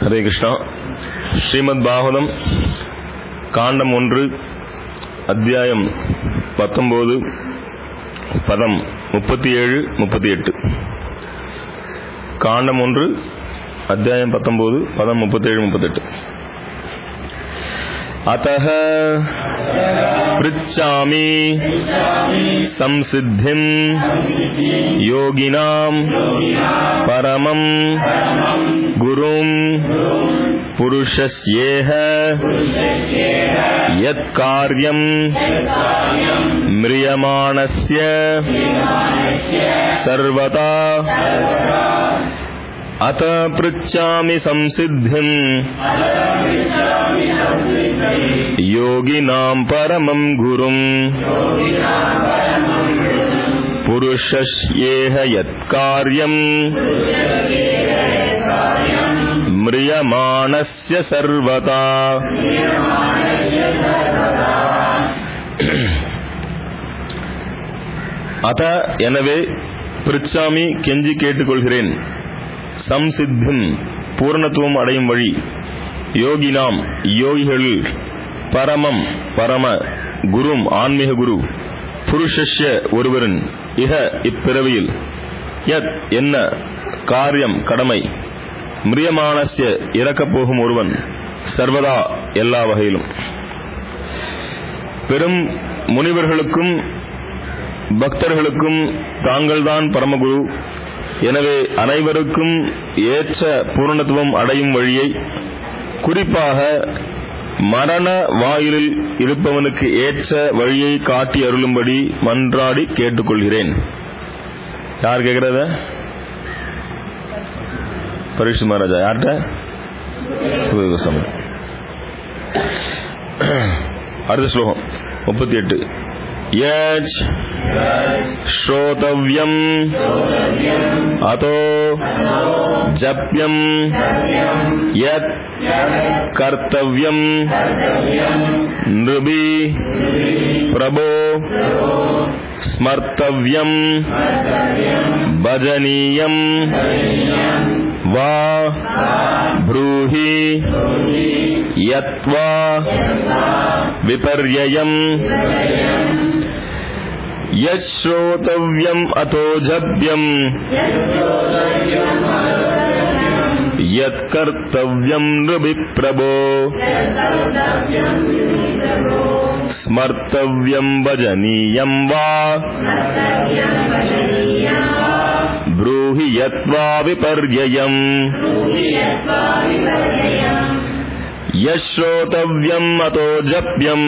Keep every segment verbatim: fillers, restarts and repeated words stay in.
ஹரே கிருஷ்ணா. ஸ்ரீமத் பாகவதம் காண்டம் ஒன்று, அத்தியாயம் பத்தொன்பது, பதம் முப்பத்தி ஏழு முப்பத்தி எட்டு. காண்டம் ஒன்று, அத்தியாயம் பத்தொன்பது, பதம் முப்பத்தி ஏழு முப்பத்தி எட்டு. அத்தஹ ப்ருச்சாமி சம்சித்திம் யோகினாம் பரமம் குரும் புருஷஸ்யேஹ யத் கார்யம் மிரியமானஸ்ய சர்வதா அத ப்ருச்சாமி சம்சித்திம் யோகினாம் பரமம் குரும் புருஷஸ்யேஹ யத் கார்யம் மிரியமானஸ்ய சர்வதா. அத எனவே பிருச்சாமி கெஞ்சி கேட்டுக்கொள்கிறேன், சம்சித்திம் பூர்ணத்துவம் அடையும் வழி, யோகினாம் யோகிகள், பரமம் பரம, குரும் ஆன்மீக குரு, புருஷஸ்ய ஒருவரின், இஹ இப்பிறவியில், யத் என்ன, காரியம் கடமை, மிரியமானஸ்ய இறக்கப் போகும் ஒருவன், சர்வதா எல்லா வகையிலும். பெரும் முனிவர்களுக்கும் பக்தர்களுக்கும் தாங்கள்தான் பரமகுரு. எனவே அனைவருக்கும் ஏற்ற பூர்ணத்துவம் அடையும் வழியை, குறிப்பாக மரண வாயிலில் இருப்பவனுக்கு ஏற்ற வழியை காட்டி அருளும்படி மன்றாடி கேட்டுக்கொள்கிறேன். யார் கேட்கிறத? பரீட்சித் மகாராஜா. யார்கிட்ட? சுகதேவ. அடுத்த ஸ்லோகம் முப்பத்தி எட்டு. யஜ் ஸ்ரோதவ்யம் அதோ ஜப்யம் யத் கர்த்தவ்யம் நிருபி பிரபோ ஸ்மர்த்தவ்யம் பஜனீயம் வா ப்ரூஹி யத்வா விபர்யயம் யஸ்ரோதவ்யம் அதோ ஜப்யம் யத் கர்த்தவ்யம் நிருபி பிரபோ ஸ்மர்த்தவ்யம் பஜனீயம் வா ப்ரூஹி யத்வா விபர்யயம் யஸ்ரோதவ்யம் அதோ ஜப்யம்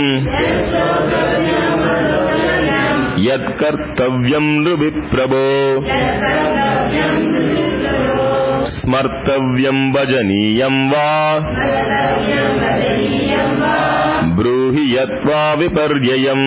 யத் கர்த்தவ்யம் நிருபி பிரபோ ஸ்மர்த்தவ்யம் பஜனீயம் வா ப்ரூஹி யத்வா விபர்யயம்.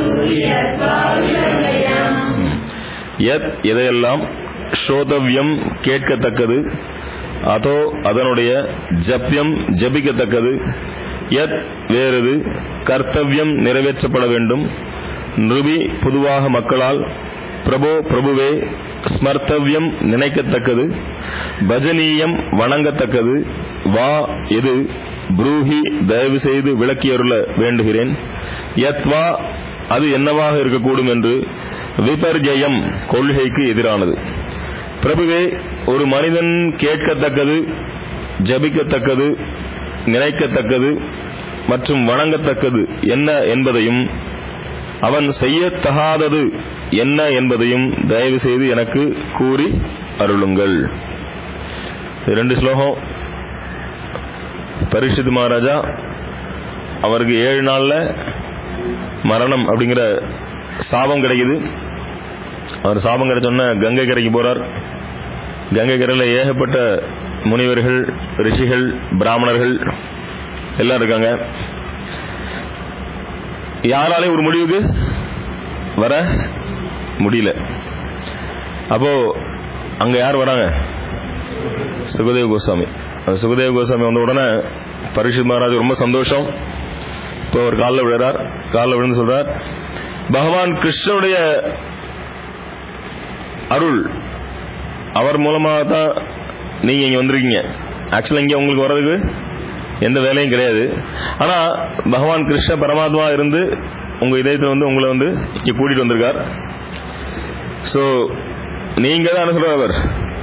யத் எதையெல்லாம், ஸ்ரோதவ்யம் கேட்கத்தக்கது, அதோ அதனுடைய, ஜப்யம் ஜபிக்கத்தக்கது, யத் வேறது, கர்த்தவ்யம் நிறைவேற்றப்பட வேண்டும், நிருபி பொதுவாக மக்களால், பிரபோ பிரபுவே, ஸ்மர்த்தவ்யம் நினைக்கத்தக்கது, பஜனீயம் வணங்கத்தக்கது, வா எது, ப்ரூஹி தயவு செய்து விளக்கியருள வேண்டுகிறேன், யத்வா அது என்னவாக இருக்கக்கூடும் என்று, விபர்ஜயம் கொள்கைக்கு எதிரானது. பிரபுவே, ஒரு மனிதன் கேட்கத்தக்கது, ஜபிக்கத்தக்கது, நினைக்கத்தக்கது மற்றும் வணங்கத்தக்கது என்ன என்பதையும், அவன் செய்யத்தகாதது என்ன என்பதையும் தயவு செய்து எனக்கு கூறி அருளுங்கள். இரண்டு ஸ்லோகம். பரீட்சித் மகாராஜா அவருக்கு ஏழு நாள்ல மரணம் அப்படிங்கிற சாபம் கிடைக்குது. அவர் சாபம் கிடைச்சோன்ன கங்கை கரைக்கு போறார். கங்கை கரையில் ஏகப்பட்ட முனிவர்கள், ரிஷிகள், பிராமணர்கள் எல்லாம் இருக்காங்க. யாராலையும் ஒரு முடிவுக்கு வர முடியல. அப்போ அங்க யார் வராங்க? சுகதேவ கோஸ்வாமி. சுகதேவ கோஸ்வாமி வந்த உடனே பரீட்சித் மகாராஜ் ரொம்ப சந்தோஷம். இப்போ அவர் காலில் விழுறார். காலில் விழுந்து சொல்றார், பகவான் கிருஷ்ணனுடைய அருள் அவர் மூலமாக தான் நீங்க இங்க வந்திருக்கீங்க. ஆக்சுவலா இங்க உங்களுக்கு வர்றதுக்கு எந்த வேலையும் கிடையாது. ஆனா பகவான் கிருஷ்ண பரமாத்மா இருந்து உங்க இதயத்தை வந்து உங்களை வந்து இங்க கூட்டிட்டு வந்திருக்கார். சோ நீங்க தான் என்ன சொல்றவர்,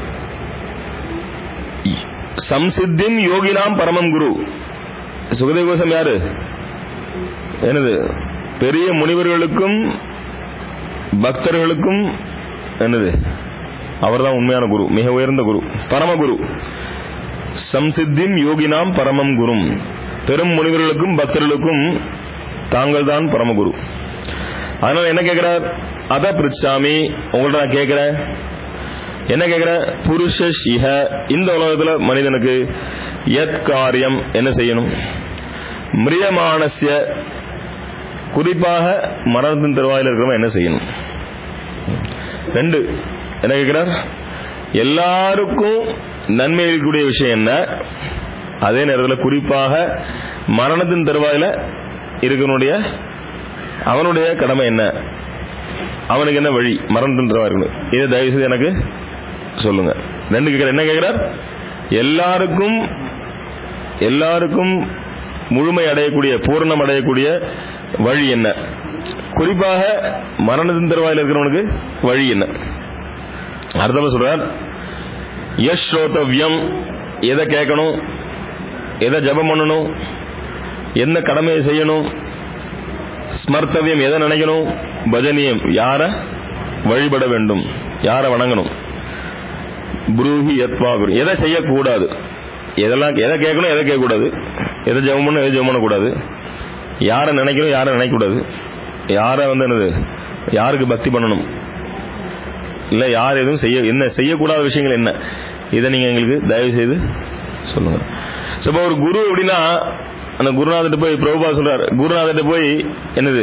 சம்சித்திம் யோகினாம் பரமம் குரு. சுகதேவ கோசாமி யாரு? என்னது, பெரிய முனிவர்களுக்கும் பக்தர்களுக்கும் என்னது, அவர்தான் உண்மையான குரு, மிக உயர்ந்த குரு, பரமகுரு. சம்சித்திம் யோகினாம் பரமம் குரும். பெரும் முனிவர்களுக்கும் பக்தர்களுக்கும் தாங்கள் தான் பரமகுரு. அதனால என்ன கேட்கிறார், அத பிரிச்சாமி, உங்கள்ட்ட நான் கேட்கிறேன், என்ன கேட்கிற, புருஷ சிஹ, இந்த உலகத்துல மனிதனுக்கு யத் காரியம் என்ன செய்யணும், மிரியமானஸ்ய, குறிப்பாக மரணத்தின் தருவாயில் இருக்கிறவன் என்ன செய்யணும். ரெண்டு என்ன கேட்கிறார், எல்லாருக்கும் நன்மை இருக்கக்கூடிய விஷயம் என்ன, அதே நேரத்தில் குறிப்பாக மரணத்தின் தருவாயில இருக்கனுடைய அவனுடைய கடமை என்ன, அவனுக்கு என்ன வழி மரணத்தின் தருவாய் இருக்கணும், இதை தயவு செய்து எனக்கு சொல்லுங்க. ரெண்டு கேட்கிறார். என்ன கேட்கிறார், எல்லாருக்கும் எல்லாருக்கும் முழுமை அடையக்கூடிய பூர்ணம் அடையக்கூடிய வழி என்ன, குறிப்பாக மரணத்தின் தருவாயில் இருக்கிறவனுக்கு வழி என்ன. அர்த்தமா சொல்றார், யஸ் ஸ்ரோதவ்யம், எதை கேட்கணும், எதை ஜபம் பண்ணணும், என்ன கடமையை செய்யணும், ஸ்மர்த்தவியம் எதை நினைக்கணும், பஜனியம் யார வழிபட வேண்டும், யார வணங்கணும், புரூஹி யத்வா குரு, எதை செய்யக்கூடாது, எதெல்லாம் எதை கேட்கணும் எதை கேட்கக்கூடாது, எதை ஜபம் பண்ணணும் எதை ஜபம் பண்ணக்கூடாது, யாரை நினைக்கணும் யாரை நினைக்கக்கூடாது, யாரை வந்து என்னது யாருக்கு பக்தி பண்ணணும், இல்ல யார் எதுவும் செய்ய என்ன செய்யக்கூடாத விஷயங்கள் என்ன, இதை நீங்க எங்களுக்கு தயவு செய்து சொல்லுங்க. இப்போ ஒரு குரு அப்படின்னா அந்த குருநாதர்கிட்ட போய் பிரபுபா சொல்றாரு, குருநாதர்கிட்ட போய் என்னது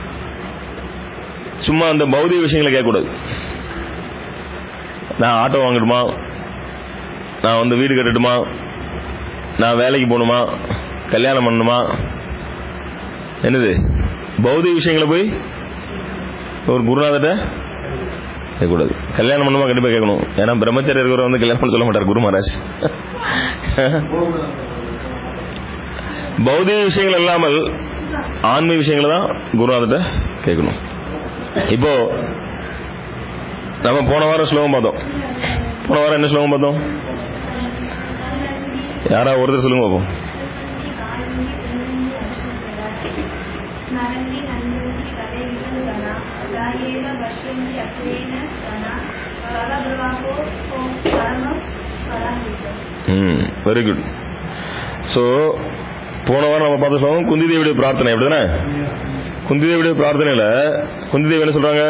சும்மா அந்த பௌதிக விஷயங்களை கேட்கக்கூடாது. நான் ஆட்டோ வாங்கட்டுமா, நான் வந்து வீடு கட்டட்டுமா, நான் வேலைக்கு போகணுமா, கல்யாணம் பண்ணணுமா, என்னது பௌதிக விஷயங்களை போய் ஒரு குருநாதர்கிட்ட கேட்கக்கூடாது. கல்யாணம் பண்ணுமா கண்டிப்பா கேட்கணும், ஏன்னா பிரம்மச்சரிய இருக்கிறவர் வந்து கல்யாணம் பண்ண சொல்ல மாட்டார் குரு மகாராஜ். பௌதிக விஷயங்கள் இல்லாமல் ஆன்மீக விஷயங்களை தான் குருநாதர்கிட்ட கேட்கணும். இப்போ நம்ம போன வாரம் ஸ்லோகம் பார்த்தோம். போன வாரம் என்ன ஸ்லோகம் பார்த்தோம், யாரா ஒருத்தர் சொல்லுங்க பார்ப்போம். Very good. சோ போன வாரம் நம்ம பார்த்த ஸ்லோகம் குந்தி தேவியுடைய பிரார்த்தனை, அப்படிதானே? குந்தி தேவியுடைய பிரார்த்தனையில குந்தி தேவி என்ன சொல்றாங்க,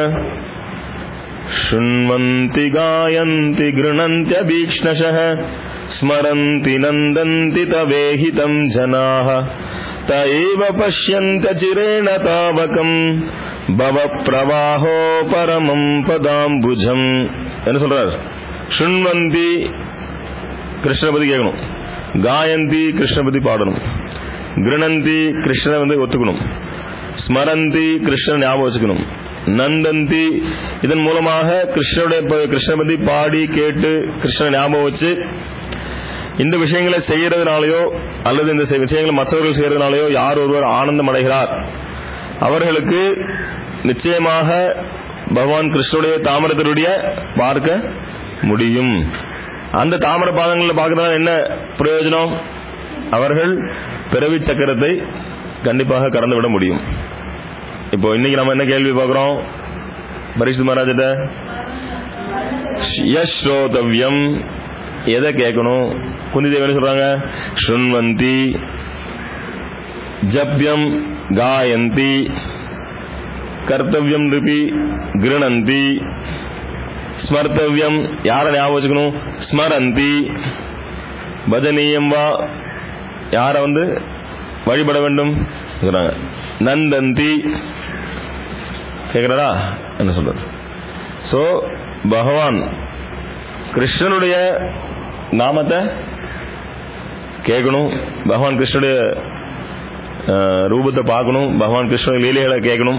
ஷுண்வந்தி காயந்தி கிருணந்தி அபீக்ஷ்ணஷஹ ஸ்மரந்தி நந்தந்தி தவேஹிதம் ஜனாஹ தஏவ பஷ்யந்தி சிரேண தாவகம் பவ பிரவாஹோ பரமம் பதாம்புஜம். என்ன சொல்றார், ஷுண்வந்தி கிருஷ்ணபதி கேட்கணும், காயந்தி கிருஷ்ணபதி பாடணும், கிருணந்தி கிருஷ்ணனை வந்து ஒத்துக்கணும், ஸ்மரந்தி கிருஷ்ணன் ஞாபகம் வச்சுக்கணும், நந்தந்தி இதன் மூலமாக கிருஷ்ணனுடைய கிருஷ்ணபதி பாடி கேட்டு கிருஷ்ணன் ஞாபகம் வச்சு இந்த விஷயங்களை செய்யறதுனாலயோ அல்லது இந்த விஷயங்களை மற்றவர்கள் செய்யறதுனாலயோ யார் ஒருவர் ஆனந்தம் அடைகிறார் அவர்களுக்கு நிச்சயமாக பகவான் கிருஷ்ணனுடைய தாமரத்தினுடைய பார்க்க முடியும். அந்த தாமர பாதங்களில் பார்க்கறதுனால என்ன பிரயோஜனம், அவர்கள் பிறவி சக்கரத்தை கண்டிப்பாக கடந்து விட முடியும். இப்போ இன்னைக்கு நம்ம என்ன கேள்வி பார்க்கிறோம் பரீட்சித் மகாராஜிட்ட, யஸ் ஸ்ரோதவ்யம், எதை கேட்கணும். குந்தி தேவி என்ன சொல்றாங்க, ஷுண்வந்தி ஜப்யம் காயந்தி கர்த்தவ்யம் ரிபி கிருணந்தி ஸ்மர்த்தவ்யம் யாரை ஞாபகம் வச்சுக்கணும், ஸ்மரந்தி பஜனீயம் வா யாரை வந்து வழிபட வேண்டும் சொல்றாங்க, நந்தந்தி கேட்கிறா என்ன சொல்றாரு. சோ பகவான் கிருஷ்ணனுடைய நாமத்தை கேட்கணும், பகவான் கிருஷ்ணனுடைய ரூபத்தை பார்க்கணும், பகவான் கிருஷ்ணனுடைய லீலைகளை கேட்கணும்,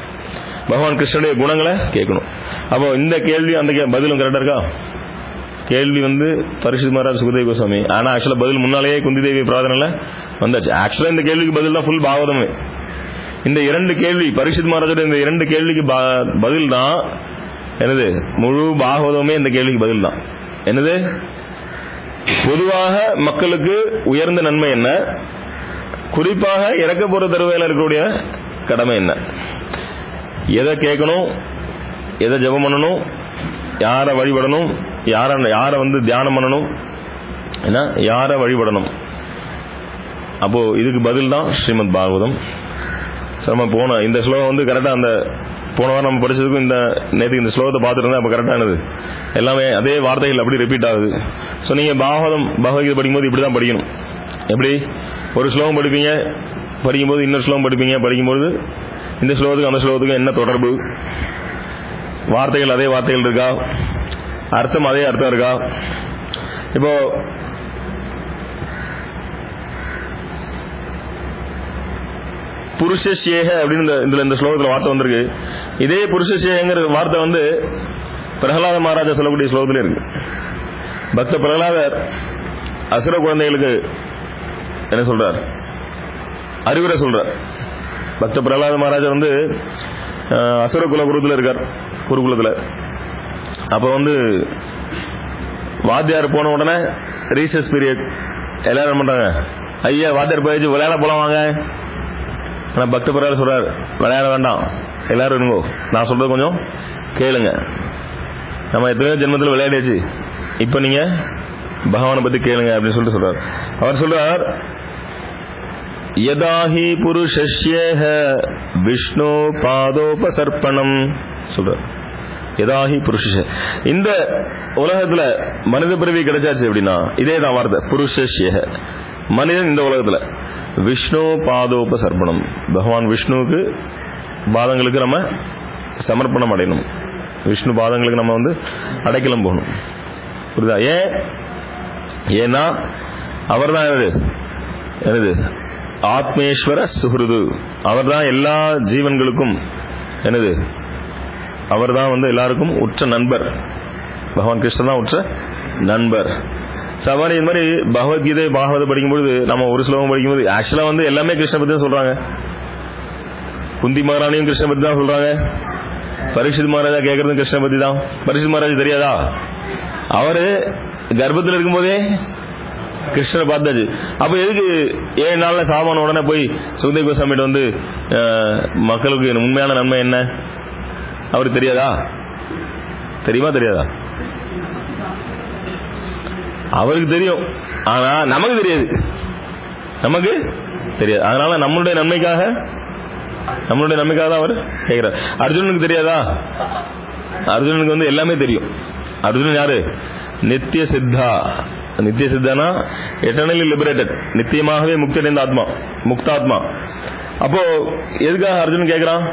பகவான் கிருஷ்ணனுடைய குணங்களை கேட்கணும். அப்போ இந்த கேள்வி அந்த பதிலும் கரெக்டா இருக்கா, கேள்வி வந்து பரீட்சித் மகாராஜ் சுகதேவ் கோஸ்வாமி. ஆனா ஆக்சுவலா பதில் முன்னாலேயே குந்தி தேவி பிரார்த்தனையில வந்தாச்சு. ஆக்சுவலா இந்த கேள்விக்கு பதில் தான் ஃபுல் பாகவதமே. இந்த இரண்டு கேள்வி பரீட்சித் மகாராஜோட இந்த இரண்டு கேள்விக்கு பதில் தான் என்னது, முழு பாகவதமே இந்த கேள்விக்கு பதில் தான். என்னது, பொதுவாக மக்களுக்கு உயர்ந்த நன்மை என்ன, குறிப்பாக இறக்க போற தருவையில் இருக்கக்கூடிய கடமை என்ன, எதை கேட்கணும், எதை ஜெபம் பண்ணணும், யாரை வழிபடணும், யார யாரை வந்து தியானம் பண்ணணும், என்ன யாரை வழிபடணும். அப்போ இதுக்கு பதில் தான் ஸ்ரீமத் பாகவதம். நம்ம போன இந்த ஸ்லோகம் வந்து கரெக்டா அந்த போன வாரம் நம்ம படிச்சதுக்கும் இந்த நேற்றுக்கு இந்த ஸ்லோகத்தை பார்த்துட்டு இருந்தா அப்ப கரெக்டானது. எல்லாமே அதே வார்த்தைகள் அப்படி ரிப்பீட் ஆகுது. ஸோ நீங்க பாகவதம் பகவத்கீதை படிக்கும்போது இப்படிதான் படிக்கணும். எப்படி ஒரு ஸ்லோகம் படிப்பீங்க, படிக்கும்போது இன்னொரு ஸ்லோகம் படிப்பீங்க, படிக்கும்போது இந்த ஸ்லோகத்துக்கு அந்த ஸ்லோகத்துக்கும் என்ன தொடர்பு, வார்த்தைகள் அதே வார்த்தைகள் இருக்கா, அர்த்தம் அதே அர்த்தம் இருக்கா. இப்போ புருஷேக அப்படின்னு இந்த இந்த ஸ்லோகத்தில் வார்த்தை வந்திருக்கு. இதே புருஷேங்கிற வார்த்தை வந்து பிரகலாத மகாராஜா சொல்லக்கூடிய ஸ்லோகத்தில் இருக்கு. பக்த பிரகலாதர் அசுர குழந்தைகளுக்கு என்ன சொல்றார், அறிவுரை சொல்றார். பக்த பிரகலாத மகாராஜா வந்து அசுர குல குருகுல இருக்கார், குருகுலத்துல. அப்ப வந்து வாத்தியார் போன உடனே ரீசஸ் பீரியட் எல்லாரும் என்ன பண்றாங்க, ஐயா வாத்தியார் போயிடுச்சு விளையாட போலாம் வாங்க. ஆனா பக்த பிரகலாதர் சொல்றாரு, விளையாட வேண்டாம், எல்லாரும் இருங்கோ, நான் சொல்றது கொஞ்சம் கேளுங்க. நம்ம எத்தனையோ ஜென்மத்தில் விளையாடியாச்சு, இப்ப நீங்க பகவானை பத்தி கேளுங்க அப்படின்னு சொல்லிட்டு சொல்றாரு. அவர் சொல்றார், யதாஹி புருஷஸ்யேஹ விஷ்ணு பாதோபசர்ப்பணம் சொல்றார். யதாஹி புருஷ, இந்த உலகத்துல மனித பிறவி கிடைச்சாச்சு அப்படின்னா இதே தான் வார்த்தை புருஷஸ்யேஹ, மனிதன் இந்த உலகத்துல விஷ்ணு பாதோபசர்ப்பணம், பகவான் விஷ்ணுவுக்கு பாதங்களுக்கு நம்ம சமர்ப்பணம் அடையணும், விஷ்ணு பாதங்களுக்கு நம்ம வந்து அடைக்கலம் போகணும். புரியுதா? ஏன்? ஏன்னா அவர் தான் என்னது என்னது ஆத்மேஸ்வர சுஹ்ருது, அவர் தான் எல்லா ஜீவன்களுக்கும் என்னது, அவர் தான் வந்து எல்லாருக்கும் உற்ற நண்பர். பகவான் கிருஷ்ணன் தான் உற்ற நண்பர். சவாரி இது மாதிரி பகவத்கீதை பாகவத படிக்கும்போது நம்ம ஒரு ஸ்லோகம் படிக்கும்போது ஆக்சுவலா வந்து எல்லாமே கிருஷ்ண பத்தி தான் சொல்றாங்க. குந்தி மகாராணியும் கிருஷ்ண பத்தி தான் சொல்றாங்க, பரீட்சித் மகாராஜா கேட்கறதும் கிருஷ்ண பத்தி தான். பரீட்சித் மகாராஜா தெரியாதா, அவரு கர்ப்பத்தில் இருக்கும்போதே கிருஷ்ணரை பார்த்தாச்சு. அப்ப எதுக்கு ஏழு நாள்ல சாமான உடனே போய் சுகதேவ் கோஸ்வாமிகிட்ட வந்து மக்களுக்கு உண்மையான நன்மை என்ன அவருக்கு தெரியாதா? தெரியுமா தெரியாதா? அவருக்கு தெரியும், ஆனா நமக்கு தெரியாது, நமக்கு தெரியாது. அதனால நம்மளுடைய நன்மைக்காக நம்மளுடைய நன்மைக்காக தான் அவர் கேட்கிறார். அர்ஜுனனுக்கு தெரியாதா? அர்ஜுனனுக்கு வந்து எல்லாமே தெரியும். அர்ஜுனன் யாரு? நித்திய சித்தா. நித்திய சித்தானா எட்டர்னலி லிபரேட்டட், நித்தியமாகவே முக்தி அடைந்த ஆத்மா, முக்தாத்மா. அப்போ எதுக்காக அர்ஜுனன் கேட்கிறான்?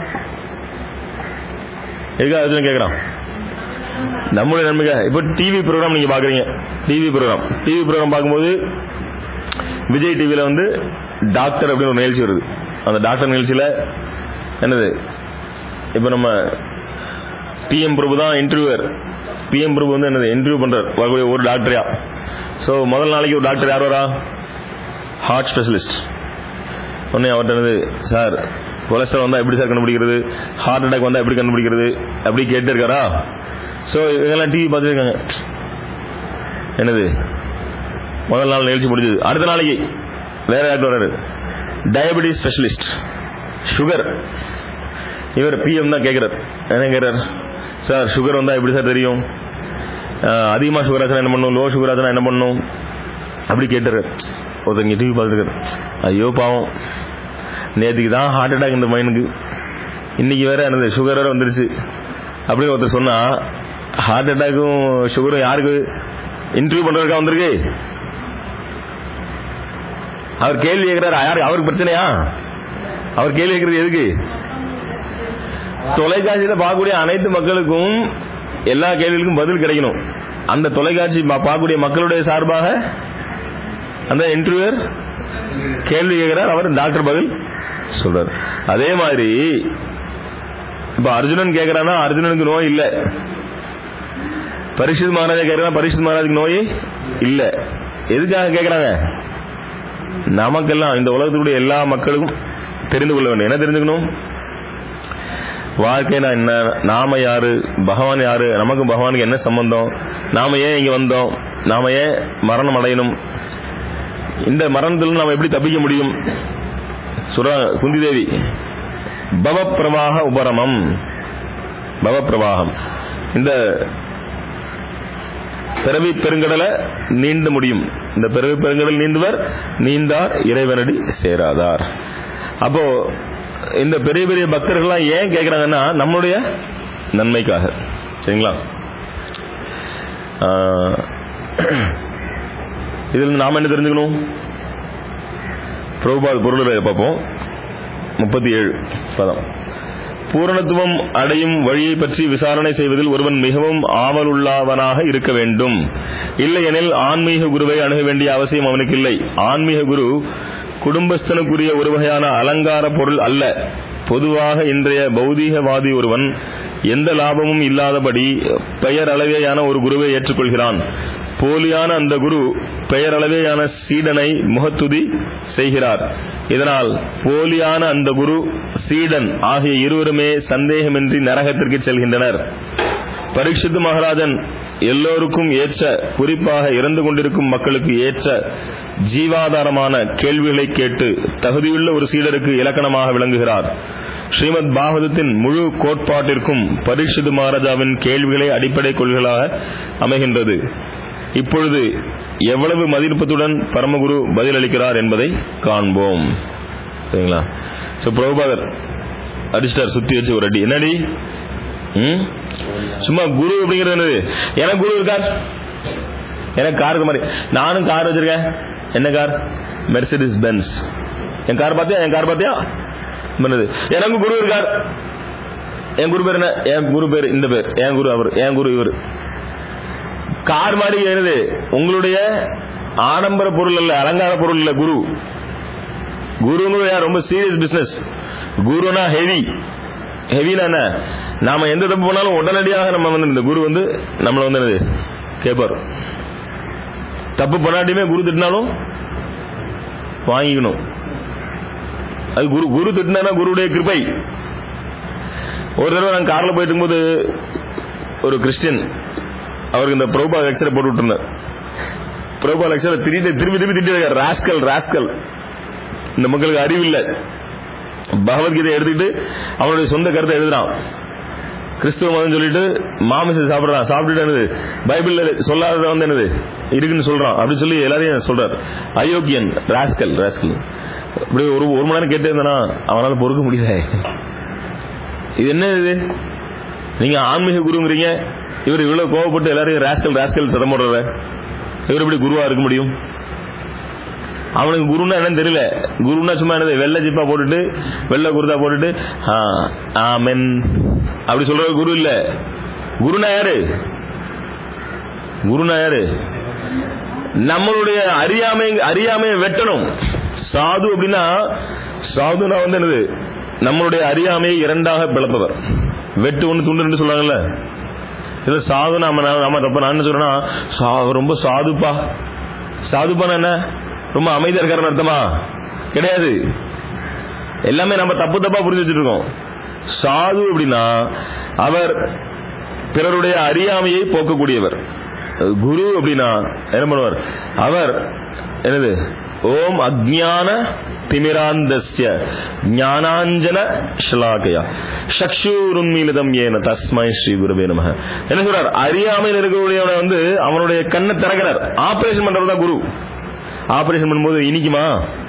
எதுக்காக அர்ஜுனன் கேட்கிறான்? நம்மளுடைய நன்மைக்காக. இப்போ டிவி ப்ரோக்ராம் நீங்க பாக்குறீங்க, டிவி ப்ரோக்ராம் டிவி ப்ரோக்ராம் பார்க்கும்போது விஜய் டிவியில வந்து டாக்டர் அப்படின்னு ஒரு நிகழ்ச்சி வருது. அந்த டாக்டர் நிகழ்ச்சியில என்னது, இப்ப நம்ம பிஎம் பிரபு தான் இன்டர்வியூவர். பிஎம் பிரபு வந்து என்னது இன்டர்வியூ பண்றார் வரக்கூடிய ஒரு டாக்டரையா. சோ முதல் நாளைக்கு ஒரு டாக்டர் யார் வரா? Heart specialist. உடனே அவர்கிட்ட என்னது, சார் கொலஸ்ட்ரால் வந்தா எப்படி சார் கண்டுபிடிக்கிறது, ஹார்ட் அட்டாக் வந்தா எப்படி கண்டுபிடிக்கிறது அப்படி கேட்டு இருக்காரா. சோ இவங்கெல்லாம் டிவி பார்த்துருக்காங்க. என்னது முதல் நாள் நிகழ்ச்சி முடிஞ்சது. அடுத்த நாளைக்கு வேற டாக்டர் வர்றாரு, டயபெட்டிஸ் ஸ்பெஷலிஸ்ட், சுகர். இவர் பிஎம் தான் கேட்கிறார். என்ன கேட்கிறார்? சார் சுகர் வந்தா எப்படி சார் தெரியும், அதிகமா சுகர் ஆச்சுன்னா என்ன பண்ணும், லோ சுகர் ஆச்சுன்னா என்ன பண்ணும் அப்படி கேட்டாரு. ஒருத்தங்க டிவி பார்த்துருக்காரு. ஐயோ பாவம், நேற்றுக்கு தான் ஹார்ட் அட்டாக் இந்த பையனுக்கு, இன்னைக்கு வேற என்னது சுகர் வேற வந்துருச்சு அப்படின்னு ஒருத்தர் சொன்னா, ஹார்ட் அட்டாக்கும் சுகரும் யாருக்கு இன்டர்வியூ பண்றதுக்கா வந்திருக்கு? அவர் கேள்வி கேட்கிறாரு, யாரு அவருக்கு பிரச்சனையா? அவர் கேள்வி கேட்கறது எதுக்கு? தொலைக்காட்சியில பார்க்கக்கூடிய அனைத்து மக்களுக்கும் எல்லா கேள்விகளுக்கும் பதில் கிடைக்கணும். அந்த தொலைக்காட்சி பார்க்கக்கூடிய மக்களுடைய சார்பாக அந்த இன்டர்வியூவர் கேள்வி கேட்கிறார், அவர் டாக்டர் பதில் சொல்றார். அதே மாதிரி இப்ப அர்ஜுனன் கேட்கிறான்னா அர்ஜுனனுக்கு நோய் இல்ல, பரீட்சித் மகாராஜா கேட்கறாங்க, பரீட்சித் மகாராஜுக்கு நோய் இல்ல. எதுக்காக கேட்கறாங்க? நமக்கெல்லாம் இந்த உலகத்துடைய எல்லா மக்களுக்கும் தெரிந்து கொள்ள வேண்டும். என்ன தெரிஞ்சுக்கணும்? வாழ்க்கைனா என்ன, நாம யாரு, பகவான் யாரு, நமக்கு பகவானுக்கு என்ன சம்பந்தம், நாம ஏன் இங்க வந்தோம், நாம ஏன் மரணம் அடையணும், இந்த மரணத்தில் நாம எப்படி தப்பிக்க முடியும் சொல்ற குந்தி தேவி. பவப்பிரவாக உபரமம், பவப்பிரவாகம், இந்த பிறவி பெருங்கடலை நீண்ட முடியும். இந்த பிறவி பெருங்கடல் நீண்டுவர் நீந்தார் இறைவனடி சேராதார். அப்போ இந்த பெரிய பெரிய பக்தர்கள்லாம் ஏன் கேட்கிறாங்கன்னா நம்மளுடைய நன்மைக்காக. சரிங்களா? இதில் நாம என்ன தெரிஞ்சுக்கணும்? பிரபுபாத் பொருளை பார்ப்போம். முப்பத்தி ஏழு பதம். பூரணத்துவம் அடையும் வழியை பற்றி விசாரணை செய்வதில் ஒருவன் மிகவும் ஆவலுள்ளவனாக இருக்க வேண்டும். இல்லையெனில் ஆன்மீக குருவை அணுக வேண்டிய அவசியம் அவனுக்கு இல்லை. ஆன்மீக குரு குடும்பஸ்தனுக்குரிய ஒரு வகையான அலங்கார பொருள் அல்ல. பொதுவாக இன்றைய பௌதீகவாதி ஒருவன் எந்த லாபமும் இல்லாதபடி பெயரளவேயான ஒரு குருவை ஏற்றுக்கொள்கிறான். போலியான அந்த குரு பெயரளவேயான சீடனை முகத்துதி செய்கிறார். இதனால் போலியான அந்த குரு சீடன் ஆகிய இருவருமே சந்தேகமின்றி நரகத்திற்கு செல்கின்றனர். பரீட்சித் மகாராஜன் எல்லோருக்கும் ஏற்ற, குறிப்பாக இறந்து கொண்டிருக்கும் மக்களுக்கு ஏற்ற ஜீவாதாரமான கேள்விகளை கேட்டு தகுதியுள்ள ஒரு சீடருக்கு இலக்கணமாக விளங்குகிறார். ஸ்ரீமத் பாகவதத்தின் முழு கோட்பாட்டிற்கும் பரீட்சித் மகாராஜாவின் கேள்விகளை அடிப்படை கொள்கைகளாக அமைகின்றது. இப்பொழுது எவ்வளவு மதிநுட்பத்துடன் பரமகுரு பதிலளிக்கிறார் என்பதை காண்போம். சரிங்களா? பிரபுபாதர் அடிஸ்டார் சுத்தி வச்சு ஒரு அடி. என்னடி சும்மா குரு அப்படிங்கிறது? எனக்கு குரு இருக்கார், எனக்கு காருக்கு மாதிரி. நானும் கார் வச்சிருக்கேன். என்ன கார்? Mercedes Benz. என் கார் பார்த்தியா? என் கார் பார்த்தியா? எனக்கு குரு இருக்கார். என் குரு பேர் என்ன? என் குரு பேர் இந்த பேர். என் குரு அவர், என் குரு இவர். கார் மாதிரி ஏறுது. உங்களுடைய ஆடம்பர பொருள் அல்ல, அலங்கார பொருள் இல்ல குரு. குருங்கிறது ரொம்ப சீரியஸ் பிசினஸ். குருனா ஹெவி. ஹெவினா என்ன? நாம எந்த தப்பு பண்ணாலும் உடனடியாக நம்ம வந்து இந்த குரு வந்து நம்மள வந்து கேட்பார். தப்பு பண்ணாட்டியுமே குரு திட்டினாலும் வாங்கிக்கணும். அது குரு குரு திட்டினா குருடைய கிருபை. ஒரு தடவை நான் கார்ல போயிட்டு இருக்கும்போது ஒரு கிறிஸ்டியன் அவருக்கு இந்த பிரபுபா லெக்சரை போட்டு விட்டுருந்தார். பிரபுபா லெக்சரை திரும்பி திரும்பி திரும்பி திட்டு, ராஸ்கல் ராஸ்கல், இந்த மக்களுக்கு அறிவு இல்லை. பகவத்கீதை எடுத்துக்கிட்டு அவனுடைய சொந்த கருத்தை எழுதுறான். கிறிஸ்துவ மதம் சொல்லிட்டு மாமிசை சாப்பிடுறான். சாப்பிட்டுட்டு என்னது பைபிள் சொல்லாத வந்து என்னது இருக்குன்னு சொல்றான். அப்படி சொல்லி எல்லாரையும் சொல்றாரு. அயோக்கியன், ராஸ்கல் ராஸ்கல். இப்படி ஒரு ஒரு மணி நேரம் கேட்டே இருந்தானா அவனால பொறுக்க முடியல. இது என்ன இது? நீங்க ஆன்மீக குருங்கிறீங்க, இவர் இவ்வளவு கோவப்பட்டு எல்லாரையும் ராஸ்கல் ராஸ்கல் சதம் போடுற, இவர் எப்படி குருவா இருக்க முடியும்? அவனுக்கு குருன்னா என்னன்னு தெரியல. குருன்னா சும்மா என்னது வெள்ளை ஜிப்பா போட்டுட்டு வெள்ளை குருதா போட்டுட்டு ஆமென் அப்படி சொல்ற குரு இல்ல. குருனா யாரு? குருனா யாரு? நம்மளுடைய அறியாமை அறியாமையை வெட்டணும். சாது அப்படின்னா, சாதுனா வந்து என்னது? நம்மளுடைய அறியாமையை இரண்டாக பிளப்பவர். வெட்டு ஒண்ணு துண்டு ரெண்டு சொல்றாங்கல்ல. இல்ல சாது நாம நாம தப்ப நான் என்ன சொல்றேன்னா, ரொம்ப சாதுப்பா. சாதுப்பான என்ன? ரொம்ப அமைதியா இருக்காருன்னு அர்த்தமா? கிடையாது. எல்லாமே நம்ம தப்பு தப்பா புரிஞ்சு வச்சுட்டு இருக்கோம். சாது அப்படின்னா அவர் பிறருடைய அறியாமையை போக்கக்கூடியவர். குரு அப்படின்னா என்ன பண்ணுவார்? அவர் என்னது? ஓம் அஜ்ஞான திமிராந்தஸ்ய ஞானாஞ்சன ஷ்லாகயா சக்ஷூருன்மீலிதம் ஏன தஸ்மை ஸ்ரீ குருவே நமஹ. என்ன சொல்றார்? அறியாமையில் இருக்கக்கூடியவனை வந்து அவனுடைய கண்ணை திறக்கிறார். ஆபரேஷன் பண்றதுதான் குரு. ஆபரேஷன் பண்ணும்போது இனிக்குமா?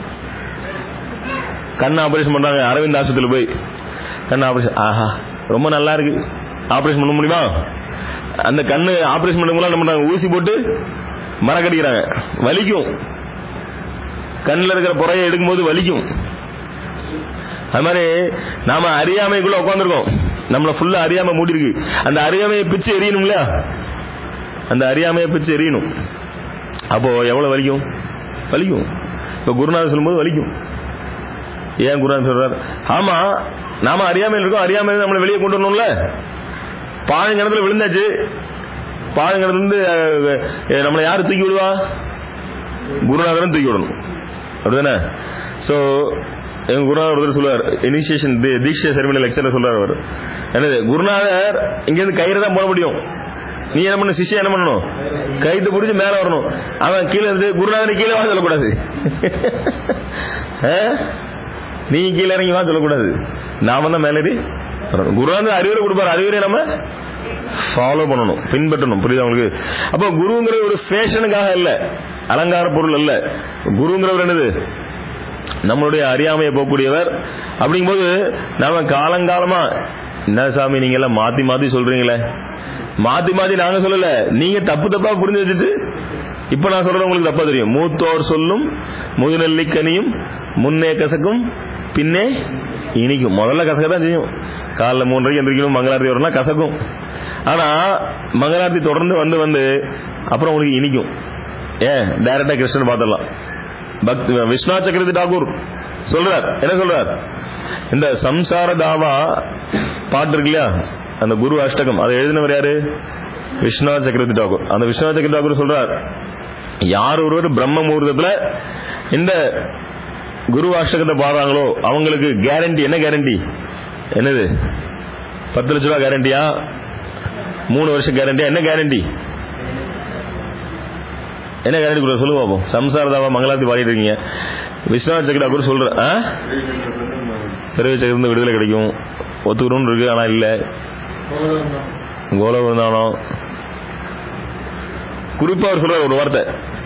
கண் ஆபரேஷன் பண்றாங்க அரவிந்த் ஆஸ்பத்திரியில் போய், கண் ஆபரேஷன், ஆஹா ரொம்ப நல்லா இருக்கு, ஆபரேஷன் பண்ண முடியுமா? அந்த கண்ணு ஆபரேஷன் பண்ணும்போது என்ன பண்றாங்க? ஊசி போட்டு மரக்கடிக்கிறாங்க. வலிக்கும். கண்ணில் இருக்கிற புறையை எடுக்கும்போது வலிக்கும். அது மாதிரி நாம அறியாமைக்குள்ள உட்காந்துருக்கோம். நம்மள ஃபுல்லா அறியாமை மூடி இருக்கு. அந்த அறியாமையை பிச்சு எரியணும் இல்லையா? அந்த அறியாமையை பிச்சு எரியணும். அப்போ எவ்வளவு வலிக்கும்? வலிக்கும். இப்ப குருநாதர் சொல்லும்போது வலிக்கும். ஏன் குருநாதர் சொல்றாரு? ஆமா, நாம அறியாமையில் இருக்கோம். அறியாமையில் நம்மளை வெளியே கொண்டு வரணும்ல. பானை கிணத்துல விழுந்தாச்சு, பாதங்கிறது வந்து நம்மளை யாரு தூக்கி விடுவா? குருநாதரன் தூக்கி விடணும், அப்படிதானே? சோ எங்க குருநாதர் ஒருத்தர் சொல்லுவார், இனிஷியேஷன் தீட்சை செரிமனி லெக்சர்ல சொல்றாரு அவர், என்னது குருநாதர் இங்க இருந்து கயிறு தான் போட முடியும், நீ என்ன பண்ண சிஷ்யா என்ன பண்ணணும், கைத்து பிடிச்சி மேல வரணும். அவன் கீழே இருந்து குருநாதனை கீழே வா சொல்லக்கூடாது, நீ கீழே இறங்கி வா சொல்லக்கூடாது, நாம தான் மேலேறி குருநாதர் அறிவுரை கொடுப்பாரு, அறிவுரை நம்ம ஃபாலோ பண்ணணும், பின்பற்றணும். புரியுதா உங்களுக்கு? அப்ப குருங்கிறது ஒரு ஃபேஷனுக்காக இல்ல, அலங்கார பொருள் அல்ல. குருங்கிறவர் என்னது, நம்மளுடைய அறியாமையை போகக்கூடியவர். அப்படிங்கும்போது நாம காலங்காலமா என்ன சாமி நீங்க எல்லாம் மாத்தி மாத்தி சொல்றீங்களே, மாத்தி மாத்தி நாங்க சொல்லல, நீங்க தப்பு தப்பா புரிஞ்சு வச்சுட்டு இப்ப நான் சொல்றது உங்களுக்கு தப்பா தெரியும். மூத்தோர் சொல்லும் முதுநெல்லிக்கனியும் முன்னே கசக்கும் பின்னே இனிக்கும். முதல்ல கசக்கத்தான் செய்யும், காலைல மூன்றரைக்கு எந்திரிக்கணும், மங்களாரத்தி வரலாம் கசக்கும். ஆனா மங்களாரத்தி தொடர்ந்து வந்து வந்து அப்புறம் உங்களுக்கு இனிக்கும். ஏன் டைரக்டா கிருஷ்ணன் பார்த்துடலாம். பக்தி விஸ்வநாத் சக்கரவர்த்தி டாகூர் சொல்றார், என்ன சொல்றார், இந்த சம்சார தாவா பாட்டு இருக்கு இல்லையா, அந்த குரு அஷ்டகம், அதை எழுதினவர் யாரு? விஸ்வநாத் சக்கரவர்த்தி டாகூர். அந்த விஸ்வநாத் சக்கரவர்த்தி டாகூர் சொல்றார், யார் ஒருவர் பிரம்ம முகூர்த்தத்துல இந்த குரு அஷ்டகத்தை பாடுறாங்களோ அவங்களுக்கு கேரண்டி. என்ன கேரண்டி? என்னது? பத்து லட்ச ரூபாய் கேரண்டியா, மூணு வருஷம் கேரண்டியா, என்ன கேரண்டி? என்ன கேரண்டி கொடுக்க சொல்லுங்க பாப்போம். சம்சாரதாவா மங்களாத்தி பாடிட்டு இருக்கீங்க, விஸ்வநாத் சக்கரவர்த்தி சொல்ற பிறவி சக்கரந்து விடுதலை கிடைக்கும், ஒத்துக்கணும்னு இருக்கு, ஆனா இல்ல கோல விருந்தானம். குறிப்பா அவர் சொல்ற ஒரு வார்த்தை,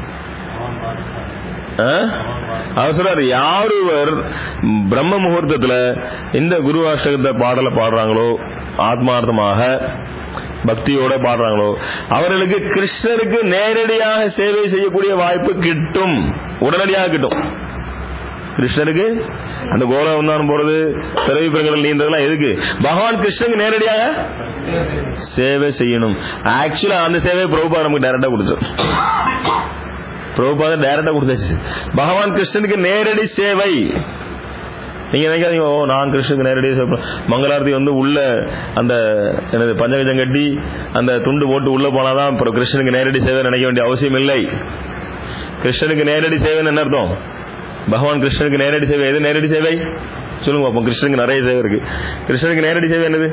அவர் சொல்றாரு, யாருவர் பிரம்ம முகூர்த்தத்துல இந்த குரு அஷ்டகத்தை பாடல பாடுறாங்களோ, ஆத்மார்த்தமாக பக்தியோட பாடுறாங்களோ, அவர்களுக்கு கிருஷ்ணருக்கு நேரடியாக சேவை செய்யக்கூடிய வாய்ப்பு கிட்டும், உடனடியாக கிட்டும். கிருஷ்ணருக்கு அந்த கோல வந்தானம் போறது, பிறவி பெருங்கடல் நீந்ததெல்லாம் எதுக்கு? பகவான் கிருஷ்ணனுக்கு நேரடியாக சேவை செய்யணும். ஆக்சுவலா அந்த சேவையை பிரபுபாதா நமக்கு டைரக்டா கொடுத்து, பிரபுபாதா டைரக்டா கொடுத்தாச்சு. பகவான் கிருஷ்ணனுக்கு நேரடி சேவை. நீங்க நினைக்காதீங்க, ஓ நான் கிருஷ்ணனுக்கு நேரடியாக சேவை, மங்களாரத்தி வந்து உள்ள அந்த எனது பஞ்சகஜம் கட்டி அந்த துண்டு போட்டு உள்ள போனாதான் கிருஷ்ணனுக்கு நேரடி சேவை நினைக்க வேண்டிய அவசியம் இல்லை. கிருஷ்ணனுக்கு நேரடி சேவைன்னு என்ன அர்த்தம்? பகவான் கிருஷ்ணனுக்கு நேரடி சேவை. எது நேரடி சேவை சொல்லுங்க பாப்போம். கிருஷ்ணனுக்கு நிறைய சேவை இருக்கு. கிருஷ்ணனுக்கு நேரடி சேவை என்னது?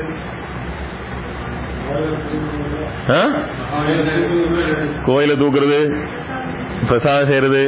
கோயில தூக்குறது, பிரசாதம் செய்யறது.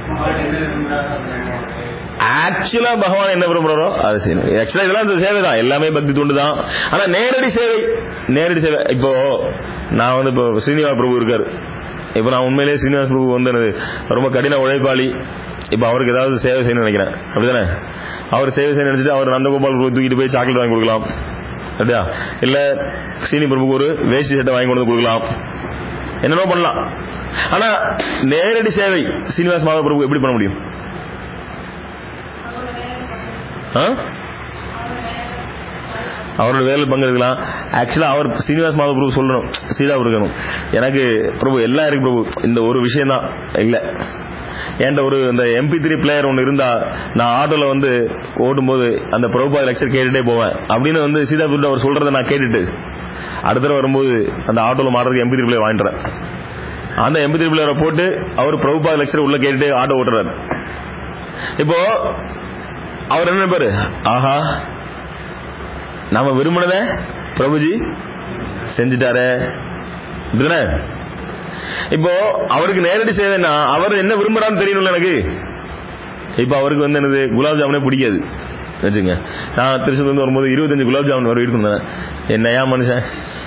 ஆக்சுவலா பகவான் என்ன விரும்புறாரோ அது செய்யணும். ஆக்சுவலா இதெல்லாம் இந்த சேவை தான், எல்லாமே பக்தி துண்டு தான். ஆனா நேரடி சேவை, நேரடி சேவை. இப்போ நான் வந்து இப்போ ஸ்ரீனிவாச பிரபு இருக்காரு, இப்ப நான் உண்மையிலேயே ஸ்ரீனிவாச பிரபு வந்து ரொம்ப கடின உழைப்பாளி. இப்ப அவருக்கு ஏதாவது சேவை செய்யணும்னு நினைக்கிறேன், அப்படிதானே? அவர் சேவை செய்ய நினைச்சிட்டு அவர் நந்தகோபால் பிரபு தூக்கிட்டு போய் சாக்லேட் வாங்கி கொடுக்கலாம், அப்படியா? இல்ல சீனி பிரபுக்கு ஒரு வேஷ்டி சட்டை வாங்கி கொண்டு கொடுக்கலாம், என்னென்னோ பண்ணலாம். ஆனா நேரடி சேவை சீனிவாச மாதவ பிரபு எப்படி பண்ண முடியும்? அவரோட வேலையில் பங்கெடுக்கலாம். ஆக்சுவலா அவர் சீனிவாச மாதவ பிரபு சொல்லணும், சீதா இருக்கணும், எனக்கு பிரபு எல்லாம் இருக்கு பிரபு, இந்த ஒரு விஷயம் தான் இல்ல. என்கிட்ட ஒரு இந்த எம்பி த்ரீ பிளேயர் ஒன்று இருந்தா நான் ஆட்டோல வந்து ஓட்டும்போது அந்த பிரபுபாத லெக்சர் கேட்டுட்டே போவேன் அப்படின்னு வந்து சீதா பிரபு அவர் சொல்றதை நான் கேட்டுட்டு அடுத்த தடவை வரும்போது அந்த ஆட்டோல மாடுறதுக்கு எம்பி த்ரீ பிளேயர் வாங்கிட்டுறேன். அந்த எம்பி த்ரீ பிளேயரை போட்டு அவர் பிரபுபாத லெக்சர் உள்ள கேட்டுட்டு ஆட்டோ ஓட்டுறாரு. இப்போ அவர் என்ன பாரு, ஆஹா நாம விரும்பினத பிரபுஜி செஞ்சுட்டாரு. இப்போ அவருக்கு நேரடி சேவைன்னா அவர் என்ன விரும்புறான்னு தெரியணும் எனக்கு. இப்ப அவருக்கு வந்து என்னது குலாப் ஜாமுனே பிடிக்காது வச்சுங்க. நான் திருச்செந்தூர் வந்து வரும்போது இருபத்தஞ்சு குலாப் ஜாமுன் வர இருந்தேன். என்னையா மனுஷன்,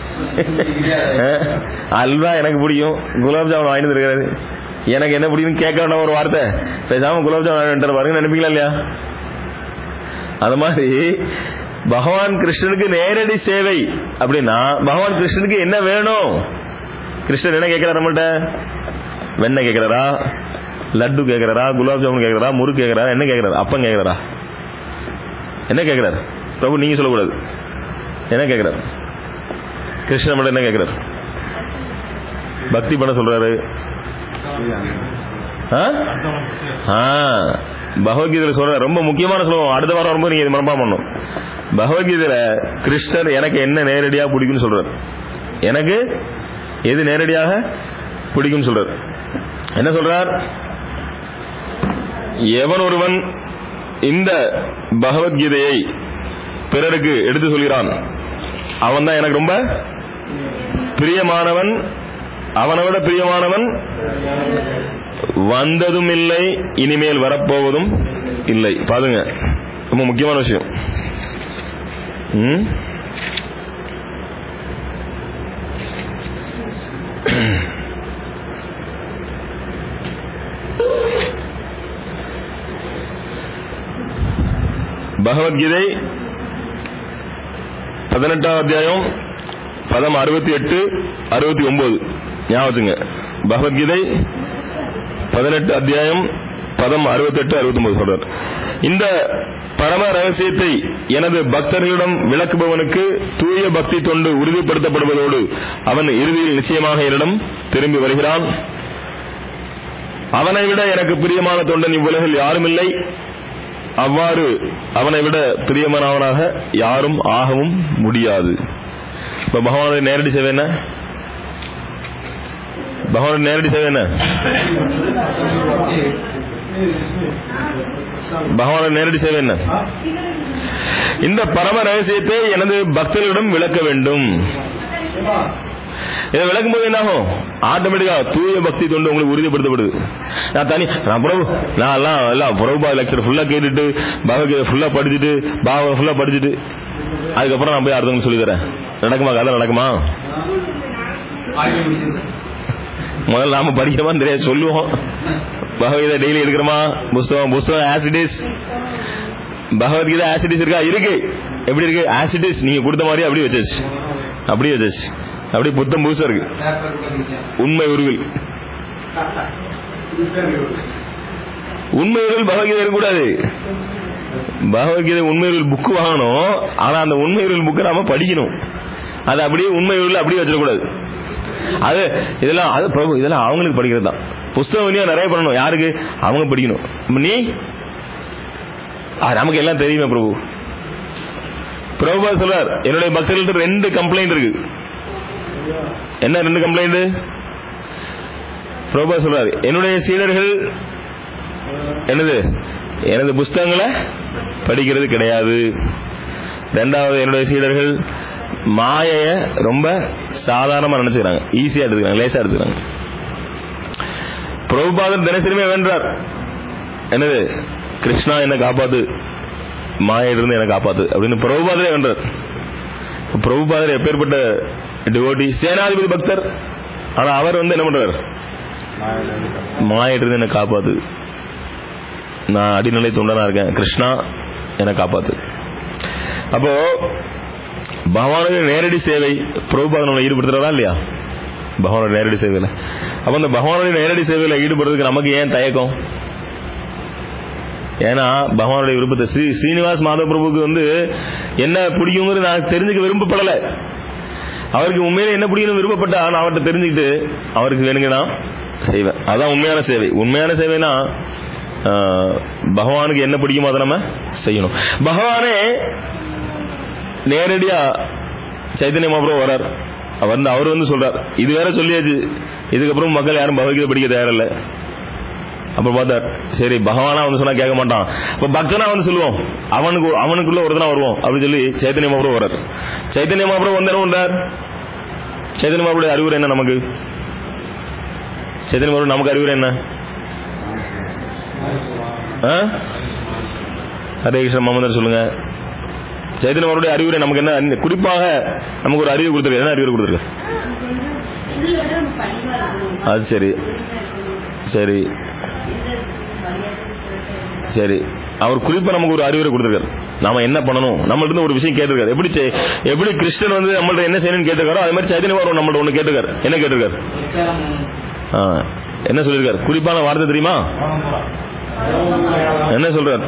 அல்வா எனக்கு பிடிக்கும், குலாப் ஜாமுன் வாங்கிட்டு இருக்காரு, எனக்கு என்ன பிடிக்கும் கேட்க வேண்டாம் ஒரு வார்த்தை, பேசாம குலாப் ஜாமுன் வாங்கிட்டு பாருங்க நினைப்பீங்களா இல்லையா? அது மாதிரி பகவான் கிருஷ்ணனுக்கு நேரடி சேவை அப்படின்னா பகவான் கிருஷ்ணனுக்கு என்ன வேணும்? கிருஷ்ணன் என்ன கேட்கிறார் நம்மள்ட்ட? வெண்ணெய் கேட்கிறாரா, லட்டு கேட்கிறாரா, குலாப் ஜாமுன் கேட்கிறாரா, முறுக்கு கேட்கிறாரா, என்ன கேட்கிறாரு? அப்பம் கேட்கிறாரா, என்ன கேட்கிறார்? பிரபு நீங்க சொல்லக்கூடாது, என்ன கேட்கிறார்? கிருஷ்ணன் மட்டும் என்ன கேட்கிறார்? பக்தி பண்ண சொல்றாரு. பகவத்கீதையில சொல்ற ரொம்ப முக்கியமான சொல்லுவோம், அடுத்த வாரம் வரும்போது நீங்க மனப்பாடம் பண்ணணும். பகவத்கீதையில கிருஷ்ணர் எனக்கு என்ன நேரடியா பிடிக்கும்னு சொல்றாரு. எனக்கு எது நேரடியாக பிடிக்கும் சொல்றார். என்ன சொல்றார்? எவன் ஒருவன் இந்த பகவத்கீதையை பிறருக்கு எடுத்து சொல்கிறான் அவன் தான் எனக்கு ரொம்ப பிரியமானவன், அவனை விட பிரியமானவன் வந்ததும் இல்லை, இனிமேல் வரப்போவதும் இல்லை. பாருங்க, ரொம்ப முக்கியமான விஷயம். பகவத்கீதை பதினெட்டாம் அத்தியாயம் பதம் அறுபத்தி எட்டு அறுபத்தி ஒன்பது ஞாபகம். பகவத்கீதை பதினெட்டு அத்தியாயம் பதம் அறுபத்தி எட்டு அறுபத்தி ஒன்பது சொல்றார், இந்த பரம ரகசியத்தை எனது பக்தர்களிடம் விளக்குபவனுக்கு தூய பக்தி தொண்டு உறுதிப்படுத்தப்படுவதோடு அவன் இறுதியில் நிச்சயமாக என்னிடம் திரும்பி வருகிறான். அவனை விட எனக்கு பிரியமான தொண்டன் இவ்வுலகில் யாரும் இல்லை. அவ்வாறு அவனை விட பிரியமானவனாக யாரும் ஆகவும் முடியாது. இப்ப பகவானுடைய நேரடி சேவை என்ன? பகவானுடைய நேரடி சேவை என்ன? பகவானுடைய நேரடி சேவை என்ன? இந்த பரம ரகசியத்தை எனது பக்தர்களிடம் விளக்க வேண்டும். இதை விளக்கும் போது என்னாகும்? ஆட்டோமேட்டிக்கா தூய பக்தி தொண்டு உங்களுக்கு உறுதிப்படுத்தப்படுது. நான் தனி நான் பிரபு நான் எல்லாம் எல்லாம் பிரபுபா லெக்சர் ஃபுல்லா கேட்டுட்டு பகவத்கீதை ஃபுல்லா படிச்சுட்டு பாகவதம் ஃபுல்லா படிச்சுட்டு அதுக்கப்புறம் நான் போய் அடுத்தவங்க சொல்லி தரேன். நடக்குமா? கதை நடக்குமா? முதல்ல நாம படிக்கிறோமான்னு தெரியாது, சொல்லுவோம். பகவத்கீதை டெய்லி எடுக்கிறோமா? புஸ்தகம் புஸ்தகம் ஆசிடிஸ் பகவத்கீதை ஆசிடிஸ் இருக்கா? இருக்கு. எப்படி இருக்கு? ஆசிடிஸ் நீங்க கொடுத்த மாதிரி அப்படியே வச்சாச்சு, அப்படியே வச்சாச்சு, அப்படியே புத்தம் புதுசா இருக்கு. உண்மை உருவில் உண்மை உருவில் பகவத்கீதை இருக்கக்கூடாது. பகவத்கீதை உண்மை உருவில் புக்கு வாங்கணும். ஆனா அந்த உண்மை உருவில் புக்கை நாம படிக்கணும். அது அப்படியே உண்மை உருவில் அப்படியே வச்சிடக்கூடாது. அது இதெல்லாம் அது பிரபு இதெல்லாம் அவங்களுக்கு படிக்கிறது தான். புஸ்தகம் நிறைய பண்ணணும். யாருக்கு? அவங்க படிக்கணும். நீ நமக்கு எல்லாம் தெரியுமே பிரபு. பிரபுபா சொல்றார், என்னுடைய பக்தர்கள்ட்ட ரெண்டு கம்ப்ளைண்ட் இருக்கு. என்ன ரெண்டு கம்ப்ளைண்ட்? பிரபுபா சொல்றார், என்னுடைய சீடர்கள் என்னது எனது புஸ்தகங்களை படிக்கிறது கிடையாது. ரெண்டாவது, என்னுடைய சீடர்கள் மாயைய ரொம்ப சாதாரணமா நினைச்சுக்கிறாங்க, ஈஸியா எடுத்துக்கிறாங்க, லேசா எடுத்துக்கிறாங்க. பிரபுபாதர் தினசரிமே வேண்டார், என்னது கிருஷ்ணா என்ன காப்பாத்து, மாயிலிருந்து என்ன காப்பாத்து அப்படின்னு பிரபுபாதரே வேண்டார். பிரபுபாதர் எப்பேற்பட்ட டிவோட்டி, சேனாதிபதி பக்தர். ஆனா அவர் வந்து என்ன பண்றார்? மாயிலிருந்து என்ன காப்பாத்து, நான் அடிநிலை தொண்டனா இருக்கேன், கிருஷ்ணா என்ன காப்பாத்து. அப்போ பகவானுடைய நேரடி சேவை பிரபுபாதனை ஈடுபடுத்துறதா இல்லையா? பகவானுடைய நேரடி சேவையில. அப்ப அந்த பகவானுடைய நேரடி சேவையில ஈடுபடுறதுக்கு நமக்கு ஏன் தயக்கம்? ஏன்னா பகவானுடைய விருப்பத்தை ஸ்ரீ ஸ்ரீனிவாஸ் மாதவ பிரபுக்கு வந்து என்ன பிடிக்குங்கிறது நான் தெரிஞ்சுக்க விரும்பப்படலை. அவருக்கு உண்மையில என்ன பிடிக்கணும் விருப்பப்பட்டா நான் அவர்கிட்ட தெரிஞ்சுக்கிட்டு அவருக்கு வேணுங்க நான் செய்வேன். அதான் உண்மையான சேவை. உண்மையான சேவைனா பகவானுக்கு என்ன பிடிக்குமோ அதை நம்ம செய்யணும். பகவானே நேரடியா சைத்தன்ய மகாபிரபு வரார். அவர் வந்து அவர் வந்து சொல்றார், இது வேற சொல்லியாச்சு, இதுக்கப்புறம் மக்கள் யாரும் பகவத்கீதை படிக்க தயாரில்லை. அப்புறம் பார்த்தார், சரி பகவானா வந்து சொன்னா கேட்க மாட்டான், இப்ப பக்தனா வந்து சொல்லுவோம், அவனுக்கு அவனுக்குள்ள ஒருத்தனா வருவோம் அப்படின்னு சொல்லி சைத்தன்ய மகாபிரபு வரார். சைத்தன்ய மகாபிரபு வந்து என்ன பண்றார்? சைத்தன்ய மகாபிரபுடைய அறிவுரை என்ன நமக்கு? சைத்தன்ய மகாபிரபு நமக்கு அறிவுரை என்ன? ஹரே கிருஷ்ண மமதர் சொல்லுங்க. சைத்தன்ய மகாபிரபுடைய அறிவுரை நமக்கு என்ன? குறிப்பாக நமக்கு ஒரு அறிவு கொடுத்துருக்கு. என்ன அறிவுரை கொடுத்துருக்கு? அது சரி சரி சரி அவர் குறிப்பா நமக்கு ஒரு அறிவுரை கொடுத்திருக்காரு. நாம என்ன பண்ணணும், நம்மள்ட்ட ஒரு விஷயம் கேட்டிருக்காரு. எப்படி எப்படி கிருஷ்ணன் வந்து நம்மள்ட்ட என்ன செய்யணும்னு கேட்டிருக்காரோ அதே மாதிரி சைத்தன்ய மகாபிரபு நம்மள்ட்ட ஒண்ணு கேட்டிருக்காரு. என்ன கேட்டிருக்காரு? என்ன சொல்லிருக்காரு? குறிப்பான வார்த்தை தெரியுமா? என்ன சொல்றார்?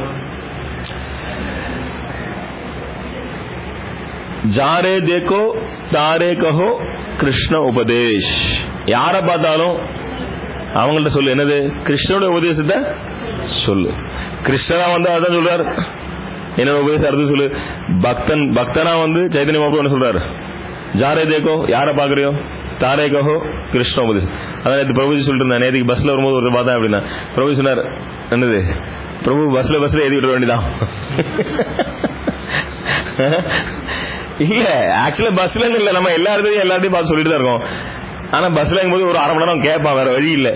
ஜாரே தேக்கோ தாரே கஹோ கிருஷ்ண உபதேஷ். யார பார்த்தாலும் அவங்கள்ட்ட சொல்லு, என்னது? கிருஷ்ணனுடைய உபதேசத்தை சொல்லு. கிருஷ்ணனா வந்து அதான் சொல்றாரு, என்னோட உபதேசம் அடுத்து சொல்லு. பக்தன் பக்தனா வந்து சைத்தன்ய மகாபிரபு என்ன சொல்றாரு? ஜாரே தேக்கோ யாரை பாக்குறியோ, தாரே கஹோ கிருஷ்ண உபதேசம். அதான் நேற்று பிரபுஜி சொல்லிட்டு இருந்தேன். நேற்றுக்கு பஸ்ல வரும்போது ஒரு பார்த்தேன் அப்படின்னா பிரபு சொன்னார், என்னது பிரபு பஸ்ல பஸ்ல ஏறி விட வேண்டியதான். இல்ல ஆக்சுவலா பஸ்ல இல்ல, நம்ம எல்லா இடத்தையும் எல்லாத்தையும் பார்த்து சொல்லிட்டு தான் இருக்கோம். ஆனா பஸ்ல இருக்கும்போது ஒரு அரை மணி நேரம் கேட்பான், வேற வழி இல்ல.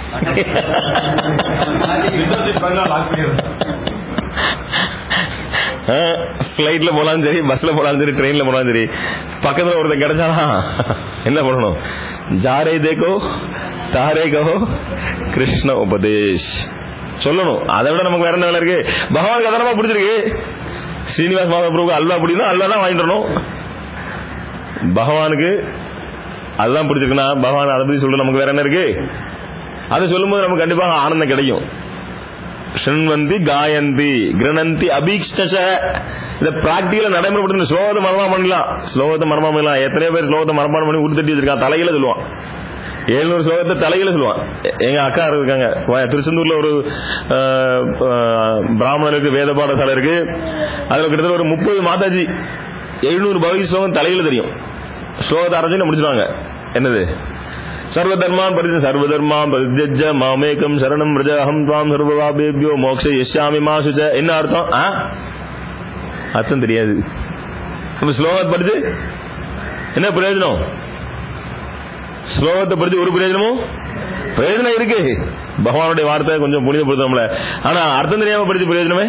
பிளைட்ல போனாலும் சரி, பஸ்ல போனாலும் சரி, ட்ரெயின்ல போனாலும் சரி, பக்கத்துல ஒருத்தர் கிடைச்சானா என்ன பண்ணணும்? ஜாரே தேக்கோ தாரே கஹோ கிருஷ்ண உபதேஷ் சொல்லணும். அதை விட நமக்கு வேற என்ன வேலை இருக்கு? பகவானுக்கு அதனமா பிடிச்சிருக்கு. ஸ்ரீனிவாஸ் மகாபிரபுக்கு அல்வா பிடிக்கணும், அல்வா தான் வாங்கிட்டு வரணும். பகவானுக்கு அதுதான் பிடிச்சிருக்குன்னா பகவான் அதை பத்தி சொல்ல நமக்கு வேற என்ன இருக்கு? அதை சொல்லும்போது நமக்கு கண்டிப்பாக ஆனந்தம் கிடைக்கும். ஷண்வந்தி காயந்தி கிரணந்தி அபீக்ஷ்ணச. இதை பிராக்டிகலா நடைமுறைப்படுத்த ஸ்லோகத்தை மனப்பாடம் பண்ணலாம். ஸ்லோகத்தை மனப்பாடம் பண்ணலாம். எத்தனையோ பேர் ஸ்லோகத்தை மனப்பாடம் பண்ணி ஊர் தட்டி வச்சிருக்கான், தலையில சொல்லுவான். எழுநூறு ஸ்லோகத்தை தலையில சொல்லுவான். எங்க அக்கா இருக்காங்க திருச்செந்தூர்ல, ஒரு பிராமணருக்கு வேத பாடசாலை இருக்கு. அதுல கிட்டத்தட்ட ஒரு முப்பது மாதாஜி எழுநூறு பகுதி ஸ்லோகம் தலையில தெரியும். ஸ்லோகத்தை அரைஞ்சு முடிச்சுவாங்க. என்னது? சர்வதர்மான் பரிஜ சர்வதர்மான் பரித்யஜ்ய மாமேகம் சரணம் ரஜ அஹம் த்வாம் சர்வபாபேப்யோ மோக்ஷ யஸ்யாமி மா சுச. என்ன அர்த்தம்? அர்த்தம் தெரியாது. நம்ம ஸ்லோகத்தை படிச்சு என்ன பிரயோஜனம்? ஸ்லோகத்தை படிச்சு ஒரு பிரயோஜனமும் பிரயோஜனம் இருக்கு. பகவானுடைய வார்த்தை கொஞ்சம் புனிதப்படுத்தோம்ல, ஆனா அர்த்தம் தெரியாம படிச்சு பிரயோஜனமே.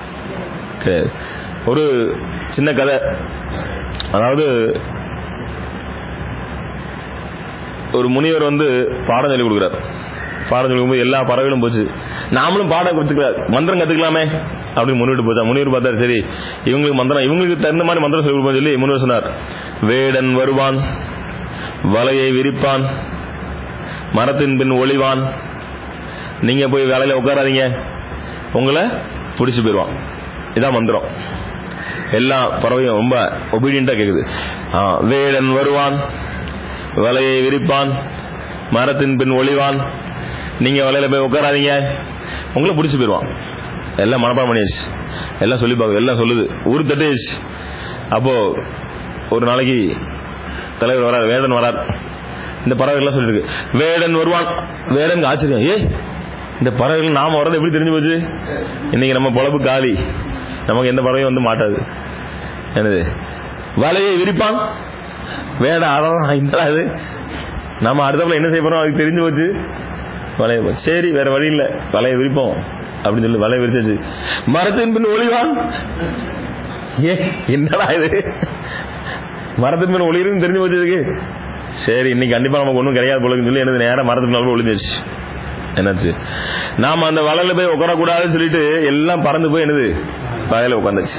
ஒரு சின்ன கதை. அதாவது ஒரு முனிவர் வந்து பாடம் சொல்லி கொடுக்குறார். பாடம் சொல்லி கொடுக்கும்போது எல்லா பறவைகளும் போச்சு. நாமளும் பாடம் கத்துக்கிறார், மந்திரம் கத்துக்கலாமே அப்படின்னு முன்னிட்டு போச்சா. முனிவர் பார்த்தாரு, சரி இவங்களுக்கு மந்திரம், இவங்களுக்கு தகுந்த மாதிரி மந்திரம் சொல்லி கொடுப்போம் சொல்லி முனிவர் சொன்னார், வேடன் வருவான், வலையை விரிப்பான், மரத்தின் பின் ஒளிவான், நீங்க போய் வேலையில உட்காராதீங்க, உங்களை பிடிச்சு போயிடுவான். இதான் மந்திரம். எல்லா பறவையும் ரொம்ப ஒபீடியண்டா கேக்குது. வேடன் வருவான், வலையை விரிப்பான், மரத்தின் பின் ஒளிவான், நீங்க வலையில போய் உட்காராதீங்க, உங்களை பிடிச்சு போயிடுவான். எல்லாம் மனப்பாடம் பண்ணியாச்சு, எல்லாம் சொல்லி பார்க்க, எல்லாம் சொல்லுது, ஊரு தட்டியாச்சு. அப்போ ஒரு நாளைக்கு தலைவர் வரார், வேடன் வரார். இந்த பறவைகள் சொல்லிருக்கு, வேடன் வருவான். வேடன் ஆச்சரியம், ஏ இந்த பறவைகள் நாம வர்றது எப்படி தெரிஞ்சு போச்சு? இன்னைக்கு நம்ம பொழப்பு காலி, நமக்கு எந்த பறவையும் வந்து மாட்டாது. என்னது? வலையை விரிப்பான். வேட அது நம்ம அடுத்தப்பல என்ன செய்ய போறோம் அதுக்கு தெரிஞ்சு போச்சு. வலைய சரி வேற வழி இல்ல, வலையை விரிப்போம் அப்படின்னு சொல்லி வலையை விரிச்சாச்சு. மரத்தின் பின் ஒளிவான். ஏ என்னடா இது, மரத்தின் பின் ஒளிரும் தெரிஞ்சு போச்சதுக்கு. சரி இன்னைக்கு கண்டிப்பா நமக்கு ஒன்றும் கிடையாது போலன்னு சொல்லி என்னது நேரம் மரத்துக்கு நல்ல ஒளிஞ்சிருச்சு. என்னாச்சு? நாம அந்த வலையில போய் உட்காரக்கூடாதுன்னு சொல்லிட்டு எல்லாம் பறந்து போய் என்னது வலையில உட்காந்துச்சு.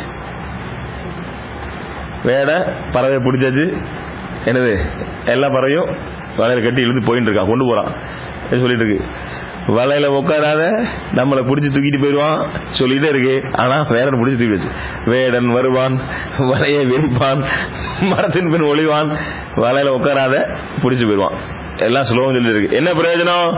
வேட பறவை பிடிச்சாச்சு. என்னது? எல்லா பறவையும் வலையில கட்டி இழுத்து போயிட்டு இருக்கான், கொண்டு போறான் சொல்லிட்டு இருக்கு. வலையில உட்காராத, நம்மளை பிடிச்சி தூக்கிட்டு போயிடுவான் சொல்லிட்டே இருக்கு. ஆனா வேடன் பிடிச்சி தூக்கி வச்சு. வேடன் வருவான், வலையை விரிப்பான், மரத்தின் பின் ஒளிவான், வலையில உட்காராத பிடிச்சி போயிடுவான். எல்லாம் ஸ்லோகம் சொல்லி இருக்கு. என்ன பிரயோஜனம்?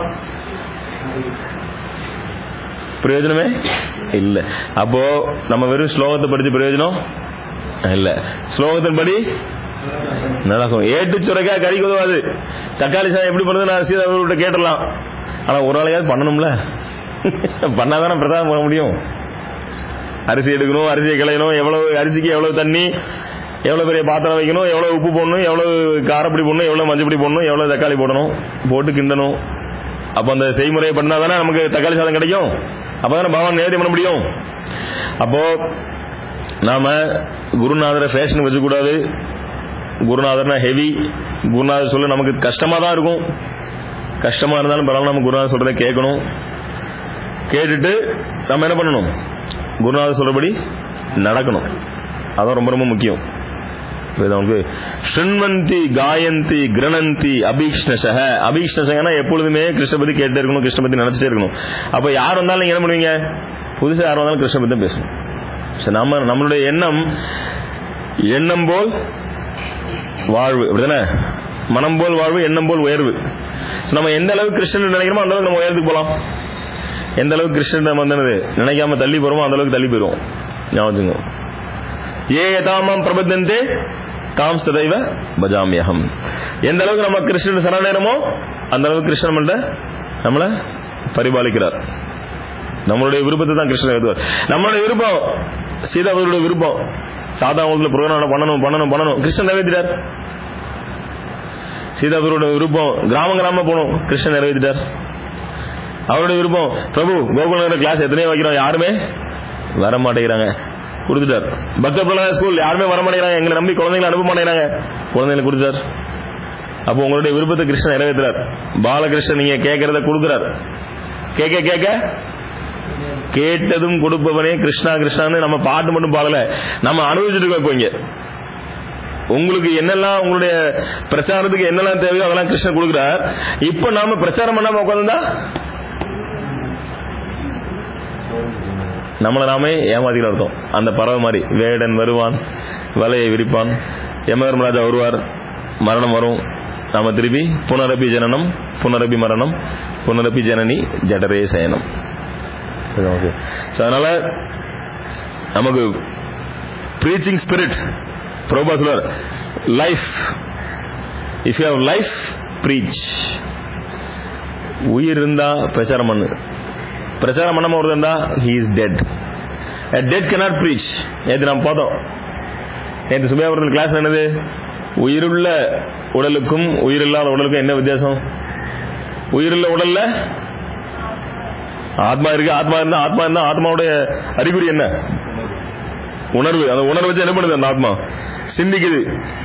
பிரயோஜனமே இல்ல. அப்போ நம்ம வெறும் ஸ்லோகத்தை படிச்சு பிரயோஜனம் இல்ல. ஸ்லோகத்தின்படி நடக்கும். ஏட்டு சுரைக்கா கறிக்கு உதவாது. தக்காளி சாதம் எப்படி பண்ணுறது நான் சீதா கேட்டலாம். ஆனா ஒரு நாளையாவது பண்ணணும்ல, பண்ணாதானே பிரதானம் பண்ண முடியும். அரிசி எடுக்கணும், அரிசியை கிளையணும், எவ்வளவு அரிசிக்கு எவ்வளவு தண்ணி, எவ்வளவு பெரிய பாத்திரம் வைக்கணும், எவ்வளவு உப்பு போடணும், எவ்வளவு காரப்பொடி போடணும், எவ்வளவு மஞ்சப்பொடி போடணும், எவ்வளவு தக்காளி போடணும், போட்டு கிண்டணும். அப்ப அந்த செய்முறையை பண்ணாதானே நமக்கு தக்காளி சாதம் கிடைக்கும். அப்பதானே பகவான் நேரடி பண்ண முடியும். அப்போ நாம குருநாதரை ஃபேஷன் வச்சு கூடாது. குருநாதர்னா ஹெவி. குருநாதர் சொல்ல நமக்கு கஷ்டமா தான் இருக்கும். கஷ்டமா இருந்தாலும் பரவாயில்ல, நம்ம குருநாதர் சொல்றதை கேட்கணும். கேட்டுட்டு நம்ம என்ன பண்ணணும்? குருநாதர் சொல்றபடி நடக்கணும். அதான் ரொம்ப ரொம்ப முக்கியம். ஷண்வந்தி காயந்தி கிரணந்தி அபீக்ஷ்ணசக. அபீக்ஷ்ணசகனா எப்பொழுதுமே கிருஷ்ண பத்தி கேட்டே இருக்கணும், கிருஷ்ண பத்தி நினைச்சிட்டே இருக்கணும். அப்ப யார் வந்தாலும் நீங்க என்ன பண்ணுவீங்க? புதுசா யார் வந்தாலும் கிருஷ்ண பத்தி பேசணும். நம்ம நம்மளுடைய எண்ணம் எண்ணம் போல் வாழ்வு, அப்படிதானே? மனம் போல் வாழ்வு, எண்ணம் போல் உயர்வு. நம்ம எந்த அளவுக்கு கிருஷ்ணன் நினைக்கிறோமோ அந்த அளவுக்கு நம்ம உயரத்துக்கு போலாம். எந்த அளவுக்கு கிருஷ்ணன் நம்ம வந்து நினைக்காம தள்ளி போறோமோ அந்த அளவுக்கு தள்ளி போயிடுவோம். ஞாபகம். ஏ தாமம் பிரபத்தந்தே காம்ஸ் ததைவ பஜாமியகம். எந்த அளவுக்கு நம்ம கிருஷ்ணன் சரணேரமோ அந்த அளவுக்கு கிருஷ்ணன் நம்மள நம்மள பரிபாலிக்கிறார். நம்மளுடைய விருப்பத்தை தான் கிருஷ்ணன் எழுதுவார். நம்மளுடைய விருப்பம் சீதாவுடைய விருப்பம், சாதா உங்களுக்கு புரோகிராம் பண்ணணும் பண்ணணும் பண்ணணும் கிருஷ்ணன் நிறைவேற்றிட்டார். சீதாபுரோட விருப்பம் கிராம கிராம போகணும், கிருஷ்ணன் நிறைவேற்றிட்டார். அவருடைய விருப்பம் பிரபு கோகுல கிளாஸ் எத்தனையோ வைக்கிறோம், யாருமே வர மாட்டேங்கிறாங்க, கொடுத்துட்டார். பக்த பிரகலாத ஸ்கூல் யாருமே வர மாட்டேங்கிறாங்க, எங்களை நம்பி குழந்தைங்களை அனுப்ப மாட்டேங்கிறாங்க, குழந்தைங்களை கொடுத்தார். அப்போ உங்களுடைய விருப்பத்தை கிருஷ்ணன் நிறைவேற்றுறார். பாலகிருஷ்ணன் நீங்க கேட்கறத கொடுக்கிறார். கேட்க கேட்க கேட்டதும் கொடுப்பவனே கிருஷ்ணா கிருஷ்ணான்னு நம்ம பாட்டு மட்டும் பாடல, நம்ம அனுபவிச்சுட்டு இருக்கோம். இப்போ இங்க உங்களுக்கு என்னெல்லாம் உங்களுடைய பிரச்சாரத்துக்கு என்னெல்லாம் தேவையோ அதெல்லாம் கிருஷ்ணன் கொடுக்கிறார். இப்ப நாம பிரச்சாரம் பண்ணாம உட்காந்துருந்தா நம்மளை நாமே ஏமாத்திக்கிற அர்த்தம். அந்த பறவை மாதிரி வேடன் வருவான், வலையை விரிப்பான், யமதர்மராஜா வருவார், மரணம் வரும், நாம திருப்பி புனரபி ஜனனம் புனரபி மரணம் புனரபி ஜனனி ஜடரே சயனம். அதனால நமக்கு பிரீச்சிங் ஸ்பிரிட் பிரபுபா சொல்றார், life if you have life preach. உயிர் இருந்தா பிரச்சாரம் பண்ணு, பிரச்சாரம் பண்ணாம ஒரு இருந்தா he is dead. a dead cannot preach. நேற்று நாம் பார்த்தோம், நேற்று சுபையாபுரத்தில் கிளாஸ் என்னது, உயிருள்ள உடலுக்கும் உயிரில்லாத உடலுக்கும் என்ன வித்தியாசம்? உயிருள்ள உடல்ல ஆத்மா இருக்கு, ஆத்மா இருந்தா ஆத்மா இருந்தா ஆத்மாவுடைய அறிகுறி என்ன? உணர்வு. அந்த உணர்வு வச்சு என்ன பண்ணுது? அந்த ஆத்மா சிந்திக்குது,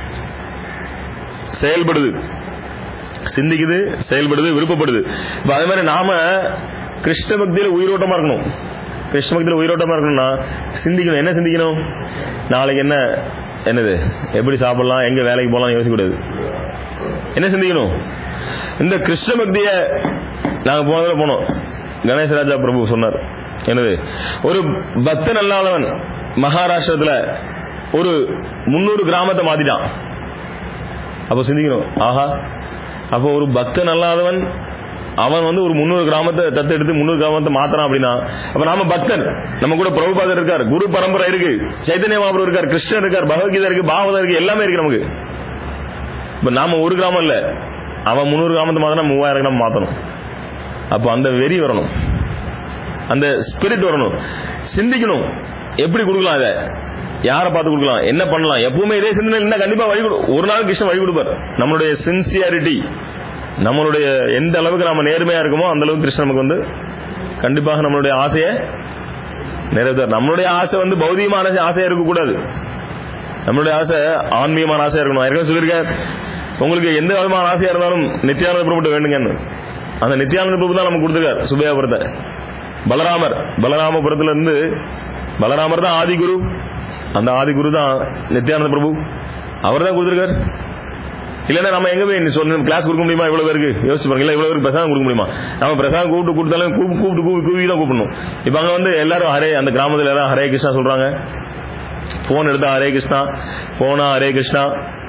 செயல்படுது, சிந்திக்குது, செயல்படுது, விருப்பப்படுது. இப்ப அதே மாதிரி நாம கிருஷ்ண பக்தியில உயிரோட்டமா இருக்கணும். கிருஷ்ண பக்தியில உயிரோட்டமா இருக்கணும்னா சிந்திக்கணும். என்ன சிந்திக்கணும்? நாளைக்கு என்ன என்னது, எப்படி சாப்பிடலாம், எங்க வேலைக்கு போகலாம் யோசிக்கூடாது. என்ன சிந்திக்கணும்? இந்த கிருஷ்ண பக்திய நாங்க போனதுல போனோம், கணேசராஜா பிரபு சொன்னார், என்னது, ஒரு பக்தன் அல்லாதவன் மகாராஷ்டிரத்துல ஒரு முன்னூறு கிராமத்தை மாத்திட்டான். அப்ப சிந்திக்கணும், ஆஹா, அப்ப ஒரு பக்தன் அல்லாதவன் அவன் வந்து ஒரு முன்னூறு கிராமத்தை தத்து எடுத்து முன்னூறு கிராமத்தை மாத்தறான் அப்படின்னா, அப்ப நாம பக்தன், நம்ம கூட பிரபுபாதர் இருக்கார், குரு பரம்பரை இருக்கு, சைதன்ய மகாபிரபு இருக்கார், கிருஷ்ணன் இருக்கார், பகவத்கீதை இருக்கு, பாகவதம் இருக்கு, எல்லாமே இருக்கு நமக்கு. இப்ப நாம ஒரு கிராமம் இல்ல, அவன் முன்னூறு கிராமத்தை மாத்தினா மூவாயிரம் கிராமம் மாத்தணும். அப்ப அந்த வெறி வரணும், அந்த ஸ்பிரிட் வரணும். சிந்திக்கணும், எப்படி கொடுக்கலாம், இதை யாரை பார்த்து கொடுக்கலாம், என்ன பண்ணலாம். எப்பவுமே இதே சிந்தனை என்ன கண்டிப்பா வழி கொடு, ஒரு நாள் கிருஷ்ணன் வழி கொடுப்பார். நம்மளுடைய சின்சியாரிட்டி, நம்மளுடைய எந்த அளவுக்கு நாம நேர்மையா இருக்குமோ அந்த அளவுக்கு கிருஷ்ணன் நமக்கு வந்து கண்டிப்பாக நம்மளுடைய ஆசையை நிறைவேற்றார். நம்மளுடைய ஆசை வந்து பௌதிகமான ஆசையா இருக்கக்கூடாது, நம்மளுடைய ஆசை ஆன்மீகமான ஆசையா இருக்கணும். ஏற்கனவே சொல்லியிருக்கேன், உங்களுக்கு எந்த விதமான ஆசையா இருந்தாலும் நித்யானந்த பிரபுட்ட வேண்டுங்கன்னு. அந்த நித்யானந்த பிரபு தான் நமக்கு கொடுத்துருக்கார் சுபையாபுரத்தை. பலராமர், பலராமபுரத்துல இருந்து பலராமர் தான் ஆதிகுரு, அந்த ஆதிகுரு தான் நித்யானந்த பிரபு, அவர் தான் கொடுத்துருக்கார். இல்லன்னா நம்ம எங்க போய் சொல்லி கிளாஸ் கொடுக்க முடியுமா? இவ்வளவு பேருக்கு யோசிச்சு பாருங்க, இவ்வளவு பேருக்கு பிரசாதம் கொடுக்க முடியுமா? நம்ம பிரசாதம் கூப்பிட்டு கொடுத்தாலும் கூப்பிட்டு கூப்பிட்டு கூவி கூவி தான் கூப்பிடணும். இப்ப அங்க வந்து எல்லாரும் ஹரே, அந்த கிராமத்துல எல்லாரும் ஹரே கிருஷ்ணா சொல்றாங்க. போன் எடுத்தா ஹரே கிருஷ்ணா, போனா ஹரே கிருஷ்ணா,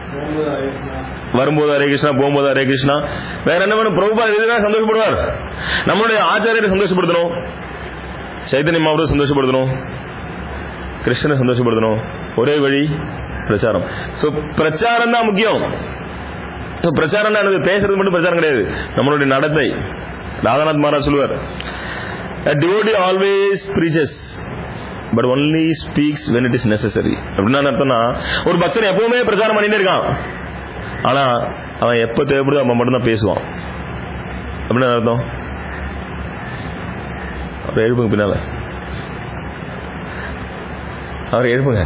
வரும்போது ஹரே கிருஷ்ணா, போகும்போது ஹரே கிருஷ்ணா. வேற என்ன வேணும்? பிரபுபாதர் இதுதான் சந்தோஷப்படுவார். நம்மளுடைய ஆச்சாரியரை சந்தோஷப்படுத்தணும், சைதன்ய மகாபிரபு சந்தோஷப்படுத்தணும், கிருஷ்ணனை சந்தோஷப்படுத்தணும். ஒரே வழி பிரச்சாரம். சோ பிரச்சாரம் தான் முக்கியம். பிரச்சாரம் பேசுறது மட்டும் பிரச்சாரம் கிடையாது, நம்மளுடைய நடத்தை. ராதாநாத் மகாராஜ் சொல்லுவார், a devotee always preaches but only speaks when it is necessary. அப்படின்னா அர்த்தம்னா, ஒரு பக்தன் எப்பவுமே பிரச்சாரம் பண்ணிட்டே இருக்கான், ஆனா அவன் எப்ப தேவைப்படுதோ அவன் மட்டும்தான் பேசுவான். அப்படின்னா அர்த்தம். அவரை எழுப்புங்க, பின்னால அவரை எழுப்புங்க.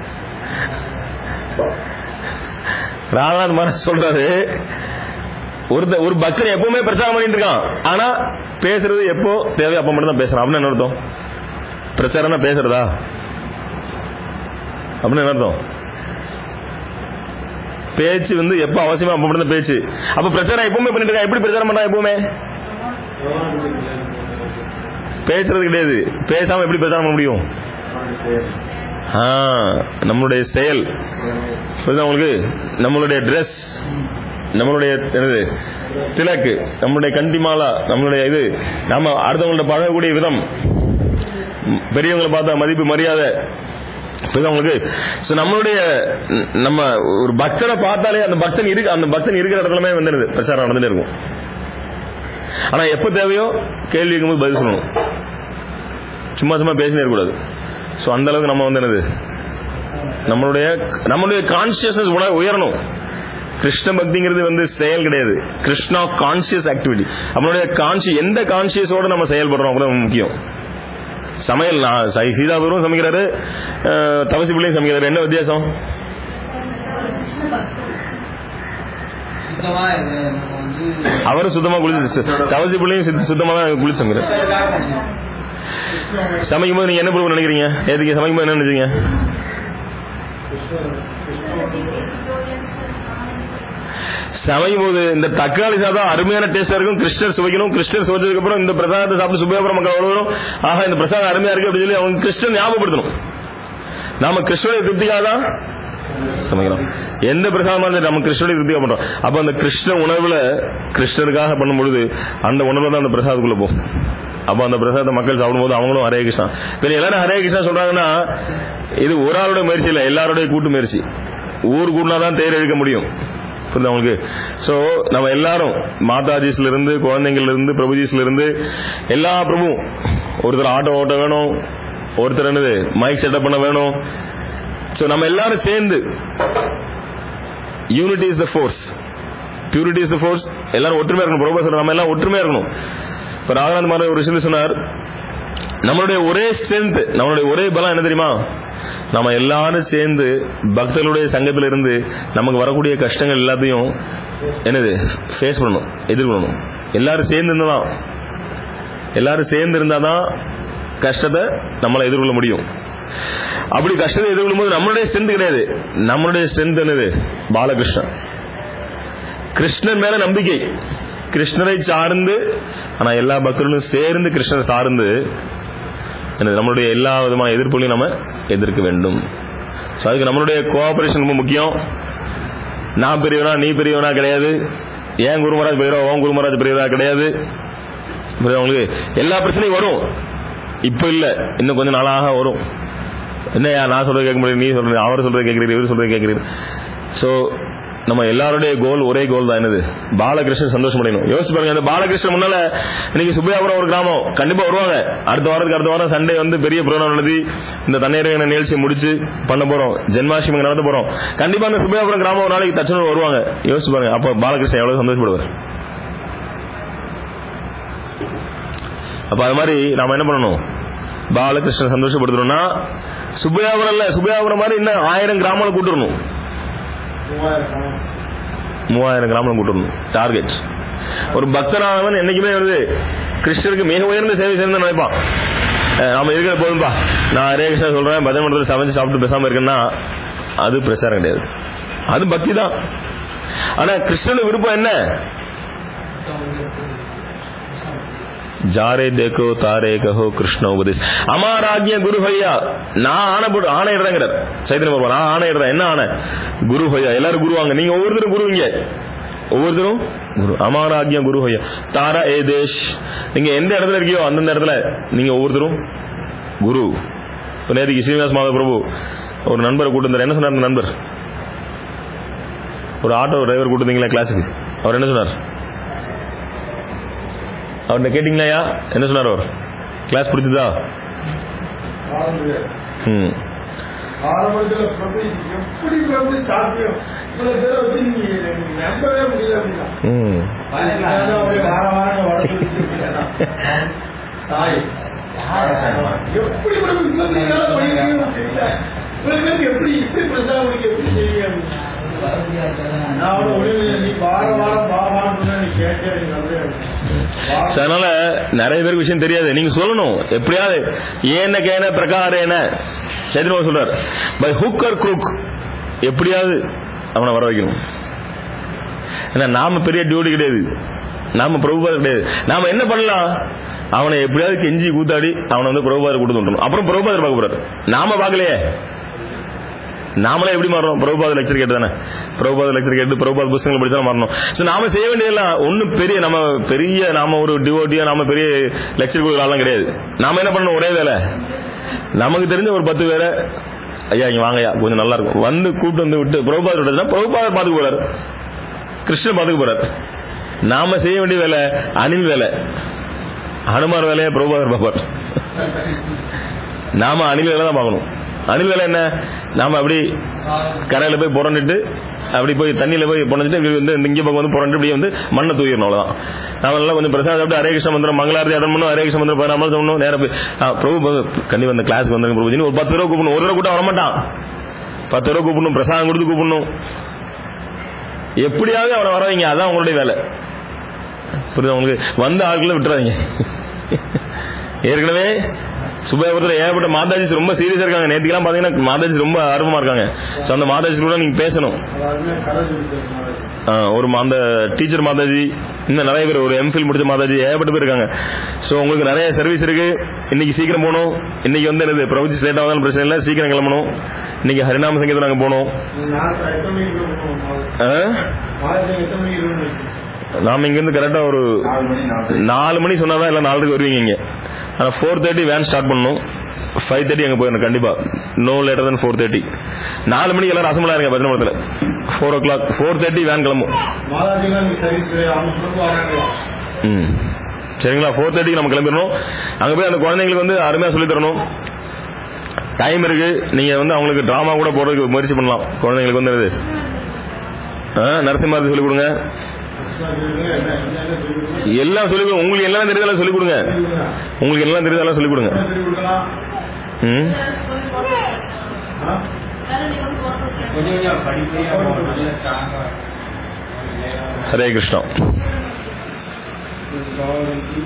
ராதாநாத் மகாராஜ் சொல்றாரு, ஒரு ஒரு பக்தன் எப்பவுமே பிரச்சாரம் பண்ணிட்டு இருக்கான், ஆனா பேசுறது எப்போ தேவை அப்ப மட்டும் தான் பேசுறான். அப்படின்னு என்ன அர்த்தம்? பிரச்சாரம் பேசுறதா அப்படின்னு என்ன அர்த்தம்? பேச்சு வந்து எப்ப அவசியமா அப்ப மட்டும் தான் பேச்சு. அப்ப பிரச்சாரம் எப்பவுமே பண்ணிட்டு இருக்கான். எப்படி பிரச்சாரம் பண்றான்? எப்பவுமே பேசுறது கிடையாது. பேசாம எப்படி பிரச்சாரம் பண்ண முடியும்? நம்மளுடைய செயல் உங்களுக்கு, நம்மளுடைய டிரெஸ், நம்மளுடைய திலக்கு, நம்மளுடைய கண்டிமாலா, நம்மளுடைய இது, நம்ம அடுத்தவங்கள்ட்ட பழகக்கூடிய விதம், பெரியவங்களை பார்த்தா மதிப்பு மரியாதை, உங்களுக்கு நம்மளுடைய நம்ம ஒரு பக்தரை பார்த்தாலே அந்த பக்தன் இருக்கு, அந்த பக்தன் இருக்கிற இடத்துலமே வந்து பிரச்சாரம் நடந்துட்டே இருக்கும். ஆனா எப்ப தேவையோ கேள்வி கேட்கும்போது பதில் சொல்லணும், சும்மா சும்மா பேசினே இருக்கக்கூடாது. ஸோ அந்த அளவுக்கு நம்ம வந்து என்னது நம்மளுடைய நம்மளுடைய கான்சியஸ்னஸ் உயரணும். கிருஷ்ண பக்திங்கிறது வந்து செயல் கிடையாது, கிருஷ்ணா கான்சியஸ் ஆக்டிவிட்டி. நம்மளுடைய கான்சி எந்த கான்சியஸோட நம்ம செயல்படுறோம் கூட முக்கியம். சமையல் சீதாபுரம் சமைக்கிறாரு, தவசி பிள்ளையும் சமைக்கிறாரு, என்ன வித்தியாசம்? அவரும் சுத்தமா குளிச்சு, தவசி பிள்ளையும் சுத்தமா குளிச்சு சமைக்கிறார். சமைக்கும் போது நீங்க என்ன ப்ரூவ் நினைக்கிறீங்க? எதுக்கு சமைக்கும் போது என்ன நினைச்சீங்க? சமைக்கும் போது இந்த தக்காளி சாதம் அருமையான டேஸ்டா இருக்கும், கிருஷ்ணர் சுவைக்கணும், கிருஷ்ணர் சுவைச்சதுக்கு அப்புறம் இந்த பிரசாதத்தை சாப்பிட்டு சுபேபுரம் மக்கள் வளரும், ஆஹா இந்த பிரசாதம் அருமையா இருக்கு அப்படின்னு சொல்லி அவங்க கிருஷ்ணன் ஞாபகப்படுத்தணும். நாம கிருஷ்ணனுடைய திருப்திக்காக தான் சமைக்கிறோம். எந்த பிரசாதமா இருந்தாலும் நம்ம கிருஷ்ணனுடைய திருப்திக்காக பண்றோம். அப்ப அந்த கிருஷ்ண உணவுல கிருஷ்ணருக்காக பண்ணும்பொழுது அந்த உணர்வு தான் அந்த பிரசாதத்துக்குள்ள போகும். அப்ப அந்த பிரசாதத்தை மக்கள் சாப்பிடும்போது அவங்களும் ஹரே கிருஷ்ணா. இப்ப எல்லாரும் ஹரே கிருஷ்ணா சொல்றாங்கன்னா இது ஒரு ஆளுடைய முயற்சி இல்லை, எல்லாருடைய கூட்டு முயற்சி. ஊர் கூட்டினாதான் தேர் இழுக்க முடியும். புரியுது உங்களுக்கு? சோ நம்ம எல்லாரும் மாதாஜிஸ்ல இருந்து குழந்தைங்கள்ல இருந்து பிரபுஜிஸ்ல இருந்து எல்லா பிரபுவும், ஒருத்தர் ஆட்டோ ஓட்ட வேணும், ஒருத்தர் என்னது மைக் செட்டப் பண்ண வேணும். சோ நம்ம எல்லாரும் சேர்ந்து unity is the force, purity is the force. எல்லாரும் ஒற்றுமையா இருக்கணும். பிரபு நம்ம எல்லாம் ஒற்றுமையா இருக்கணும். இப்ப ராகநாத் மாதிரி ஒரு விஷயம் சொன்னார், நம்மளுடைய ஒரே ஸ்ட்ரென்த், நம்மளுடைய ஒரே பலம் என்ன தெரியுமா? நம்ம எல்லாரும் சேர்ந்து பக்தர்களுடைய சங்கத்தில் இருந்து நமக்கு வரக்கூடிய கஷ்டங்கள் எல்லாத்தையும் என்னது ஃபேஸ் பண்ணணும், எதிர்கொள்ளணும். எல்லாரும் சேர்ந்து இருந்தாதான் எல்லாரும் சேர்ந்து இருந்தாதான் கஷ்டத்தை நம்மளை எதிர்கொள்ள முடியும். அப்படி கஷ்டத்தை எதிர்கொள்ளும் போது நம்மளுடைய ஸ்ட்ரென்த் கிடையாது, நம்மளுடைய ஸ்ட்ரென்த் என்னது? பாலகிருஷ்ணன். கிருஷ்ணன் மேல நம்பிக்கை, கிருஷ்ணரை சார்ந்து, ஆனா எல்லா பக்தர்களும் சேர்ந்து கிருஷ்ணரை சார்ந்து நம்மளுடைய எல்லா விதமான எதிர்ப்புகளையும் நம்ம எதிர்க்க வேண்டும். அதுக்கு நம்மளுடைய கோஆபரேஷன் ரொம்ப முக்கியம். நான் பெரியவனா நீ பெரியவனா கிடையாது, ஏன் குருமராஜ் பெரியவா ஓன் குருமராஜ் பெரியவா கிடையாது. உங்களுக்கு எல்லா பிரச்சனையும் வரும், இப்ப இல்ல இன்னும் கொஞ்சம் நாளாக வரும். என்னையா நான் சொல்றது கேட்க முடியும், நீ சொல்றது, அவர் சொல்றது கேட்கிறீர், இவர் சொல்றது கேட்கிறீர். சோ நம்ம எல்லாருடைய கோல் ஒரே கோல் தான், என்னது? பாலகிருஷ்ணன் சந்தோஷம் அடையணும். யோசிச்சு பாருங்க, அந்த பாலகிருஷ்ணன் முன்னால இன்னைக்கு சுப்பையாபுரம் ஒரு கிராமம் கண்டிப்பா வருவாங்க. அடுத்த வாரத்துக்கு அடுத்த வாரம் சண்டே வந்து பெரிய புரோகிராம் நடத்தி இந்த தண்ணீர் நிகழ்ச்சியை முடிச்சு பண்ண போறோம், ஜென்மாஷ்டமி நடத்த போறோம். கண்டிப்பா அந்த சுப்பையாபுரம் கிராமம் ஒரு நாளைக்கு தச்சனூர் வருவாங்க. யோசிச்சு பாருங்க, அப்ப பாலகிருஷ்ணன் எவ்வளவு சந்தோஷப்படுவார். அப்ப அது மாதிரி நாம என்ன பண்ணணும்? பாலகிருஷ்ணன் சந்தோஷப்படுத்தணும்னா சுப்பையாபுரம் இல்ல, சுப்பையாபுரம் மாதிரி இன்னும் ஆயிரம் கிராமங்களை கூட்டுறணும், மூவாயிரம் கிராமம் கூட்டணும் டார்கெட். ஒரு பக்தனானவன் என்னைக்குமே வந்து கிருஷ்ணருக்கு மிக உயர்ந்த சேவை செய்யணும்னு நினைப்பான். நாம இருக்கிற போதும்பா, நான் ஹரே கிருஷ்ணா சொல்றேன், பஜனை மண்டலத்தில் சமைச்சு சாப்பிட்டு பேசாம இருக்கேன்னா அது பிரச்சாரம் கிடையாது, அது பக்தி தான். ஆனா கிருஷ்ணனுடைய விருப்பம் என்ன? ஜாரே தேக்கோ தாரே கஹோ கிருஷ்ண உபதேஷ் அமாராஜ்ய குரு பையா. நான் ஆணை போட்டு ஆணையிடுறேங்கிறார் சைத்தன்ய பகவான். நான் ஆணையிடுறேன். என்ன ஆணை? குரு பையா. எல்லாரும் குருவாங்க, நீங்க ஒவ்வொருத்தரும் குருவீங்க, ஒவ்வொருத்தரும் குரு. அமாராஜ்ய குரு பையா தாரா ஏ தேஷ். நீங்க எந்த இடத்துல இருக்கியோ அந்தந்த இடத்துல நீங்க ஒவ்வொருத்தரும் குரு. நேற்றுக்கு ஸ்ரீனிவாஸ் மாதவ பிரபு ஒரு நண்பரை கூட்டு வந்தார். என்ன சொன்னார் அந்த நண்பர்? ஒரு ஆட்டோ டிரைவர் கூட்டு வந்தீங்களா கிளாஸுக்கு, அவர் என்ன சொன்னார்? அவர்கிட்ட கேட்டீங்களா? என்ன சொன்னார் அவர்? கிளாஸ் பிடிச்சதா? ம் அதனால நிறைய பேருக்கு விஷயம் தெரியாது. நீங்க சொல்லணும் எப்படியாவது. ஏன கேன பிரகாரேன சைதன்ய சொல்றார், பை ஹுக் ஆர் க்ரூக் எப்படியாவது அவனை வர வைக்கணும். ஏன்னா நாம பெரிய டியூட்டி கிடையாது, நாம பிரபுபாதர் கிடையாது. நாம என்ன பண்ணலாம்? அவனை எப்படியாவது கெஞ்சி கூத்தாடி அவனை வந்து பிரபுபாதர் கூட்டு வந்துடணும். அப்புறம் பிரபுபாதர் பார்க்க போறாரு. நாம பார்க்கலையே, நாமளே எப்படி மாறணும்? பிரபுபாத லெக்சர் கேட்டு தானே, பிரபுபாத லெக்சர் கேட்டு பிரபுபாத புத்தகங்கள் படிச்சா மாறணும். சோ நாம செய்ய வேண்டியதெல்லாம் ஒன்னும் பெரிய நம்ம பெரிய நாம ஒரு டிவோட்டியா நாம பெரிய லெக்சர் கொடுக்கலாம் கிடையாது. நாம என்ன பண்ணணும்? ஒரே வேலை, நமக்கு தெரிஞ்ச ஒரு பத்து பேரை ஐயா இங்க வாங்கய்யா கொஞ்சம் நல்லா இருக்கும் வந்து கூப்பிட்டு வந்து விட்டு பிரபுபாதர் விட்டதுன்னா பிரபுபாதர் பார்த்துக்க போறாரு, கிருஷ்ணன் பார்த்துக்க போறாரு. நாம செய்ய வேண்டிய வேலை அணில் வேலை, ஹனுமார் வேலையை பிரபுபாதர் பார்ப்பார். நாம அணில் வேலை தான் பார்க்கணும். அணில் வேலை என்ன, நாம அப்படி கரையில போய் புரண்டுட்டு அப்படி போய் தண்ணியில போய் புரஞ்சிட்டு வந்து இங்க பக்கம் வந்து புரண்டு இப்படி வந்து மண்ணை தூக்கிடணும், அவ்வளவுதான். நாம நல்லா கொஞ்சம் பிரசாதம் சாப்பிட்டு ஹரே கிருஷ்ண மந்திரம் மங்களாரதி அட்டன் பண்ணணும், ஹரே கிருஷ்ண மந்திரம் பதினாம சொல்லணும், நேரம் போய் பிரபு கண்டிப்பா அந்த கிளாஸ்க்கு வந்து பிரபுஜி ஒரு பத்து ரூபா கூப்பிடணும், ஒரு ரூபா கூட வரமாட்டான், பத்து ரூபா கூப்பிடணும், பிரசாதம் கொடுத்து கூப்பிடணும், எப்படியாவது அவனை வர வைங்க, அதான் உங்களுடைய வேலை. புரியுது உங்களுக்கு? வந்த ஆட்களை விட்டுறாதீங்க. ஏற்கனவே சுபேபுரத்தில் ஏகப்பட்ட மாதாஜி ரொம்ப சீரியஸா இருக்காங்க. நேற்றுக்கெல்லாம் பாத்தீங்கன்னா மாதாஜி ரொம்ப ஆர்வமா இருக்காங்க. சோ அந்த மாதாஜி கூட நீங்க பேசணும். ஒரு அந்த டீச்சர் மாதாஜி, இன்னும் நிறைய பேர், ஒரு எம்ஃபில் முடிச்ச மாதாஜி, ஏகப்பட்ட பேர் இருக்காங்க. சோ உங்களுக்கு நிறைய சர்வீஸ் இருக்கு. இன்னைக்கு சீக்கிரம் போகணும். இன்னைக்கு வந்து என்னது பிரபுஜி லேட் ஆகுதாலும் பிரச்சனை இல்லை, சீக்கிரம் கிளம்பணும். இன்னைக்கு ஹரிநாம சங்கீதம் நாங்க போனோம். நாம இங்க இருந்து கரெக்டா ஒரு நாலு மணி சொன்னாதான் இல்ல நாலுக்கு வருவீங்க இங்க. ஆனா ஃபோர் தேர்ட்டி வேன் ஸ்டார்ட் பண்ணணும். ஃபைவ் தேர்ட்டி அங்க போயிடணும் கண்டிப்பா, no later than four thirty. நாலு மணிக்கு எல்லாரும் அசம்பிளா இருங்க பத்திரமடத்துல. Four o'clock four thirty van கிளம்பும். ம் சரிங்களா? ஃபோர் தேர்ட்டிக்கு நம்ம கிளம்பிடணும். அங்க போய் அந்த குழந்தைங்களுக்கு வந்து அருமையா சொல்லி தரணும். டைம் இருக்கு, நீங்க வந்து அவங்களுக்கு டிராமா கூட போடுறதுக்கு முயற்சி பண்ணலாம். குழந்தைங்களுக்கு வந்து நரசிம்மாரதி சொல்லிக் கொடுங்க, எல்லாம் சொல்லிக் கொடுங்க. உங்களுக்கு எல்லாம் தெரியுதெல்லாம் சொல்லிக் கொடுங்க. உங்களுக்கு எல்லாம் தெரியுதெல்லாம் சொல்லிக் கொடுங்க. ம் ஹரே கிருஷ்ணா.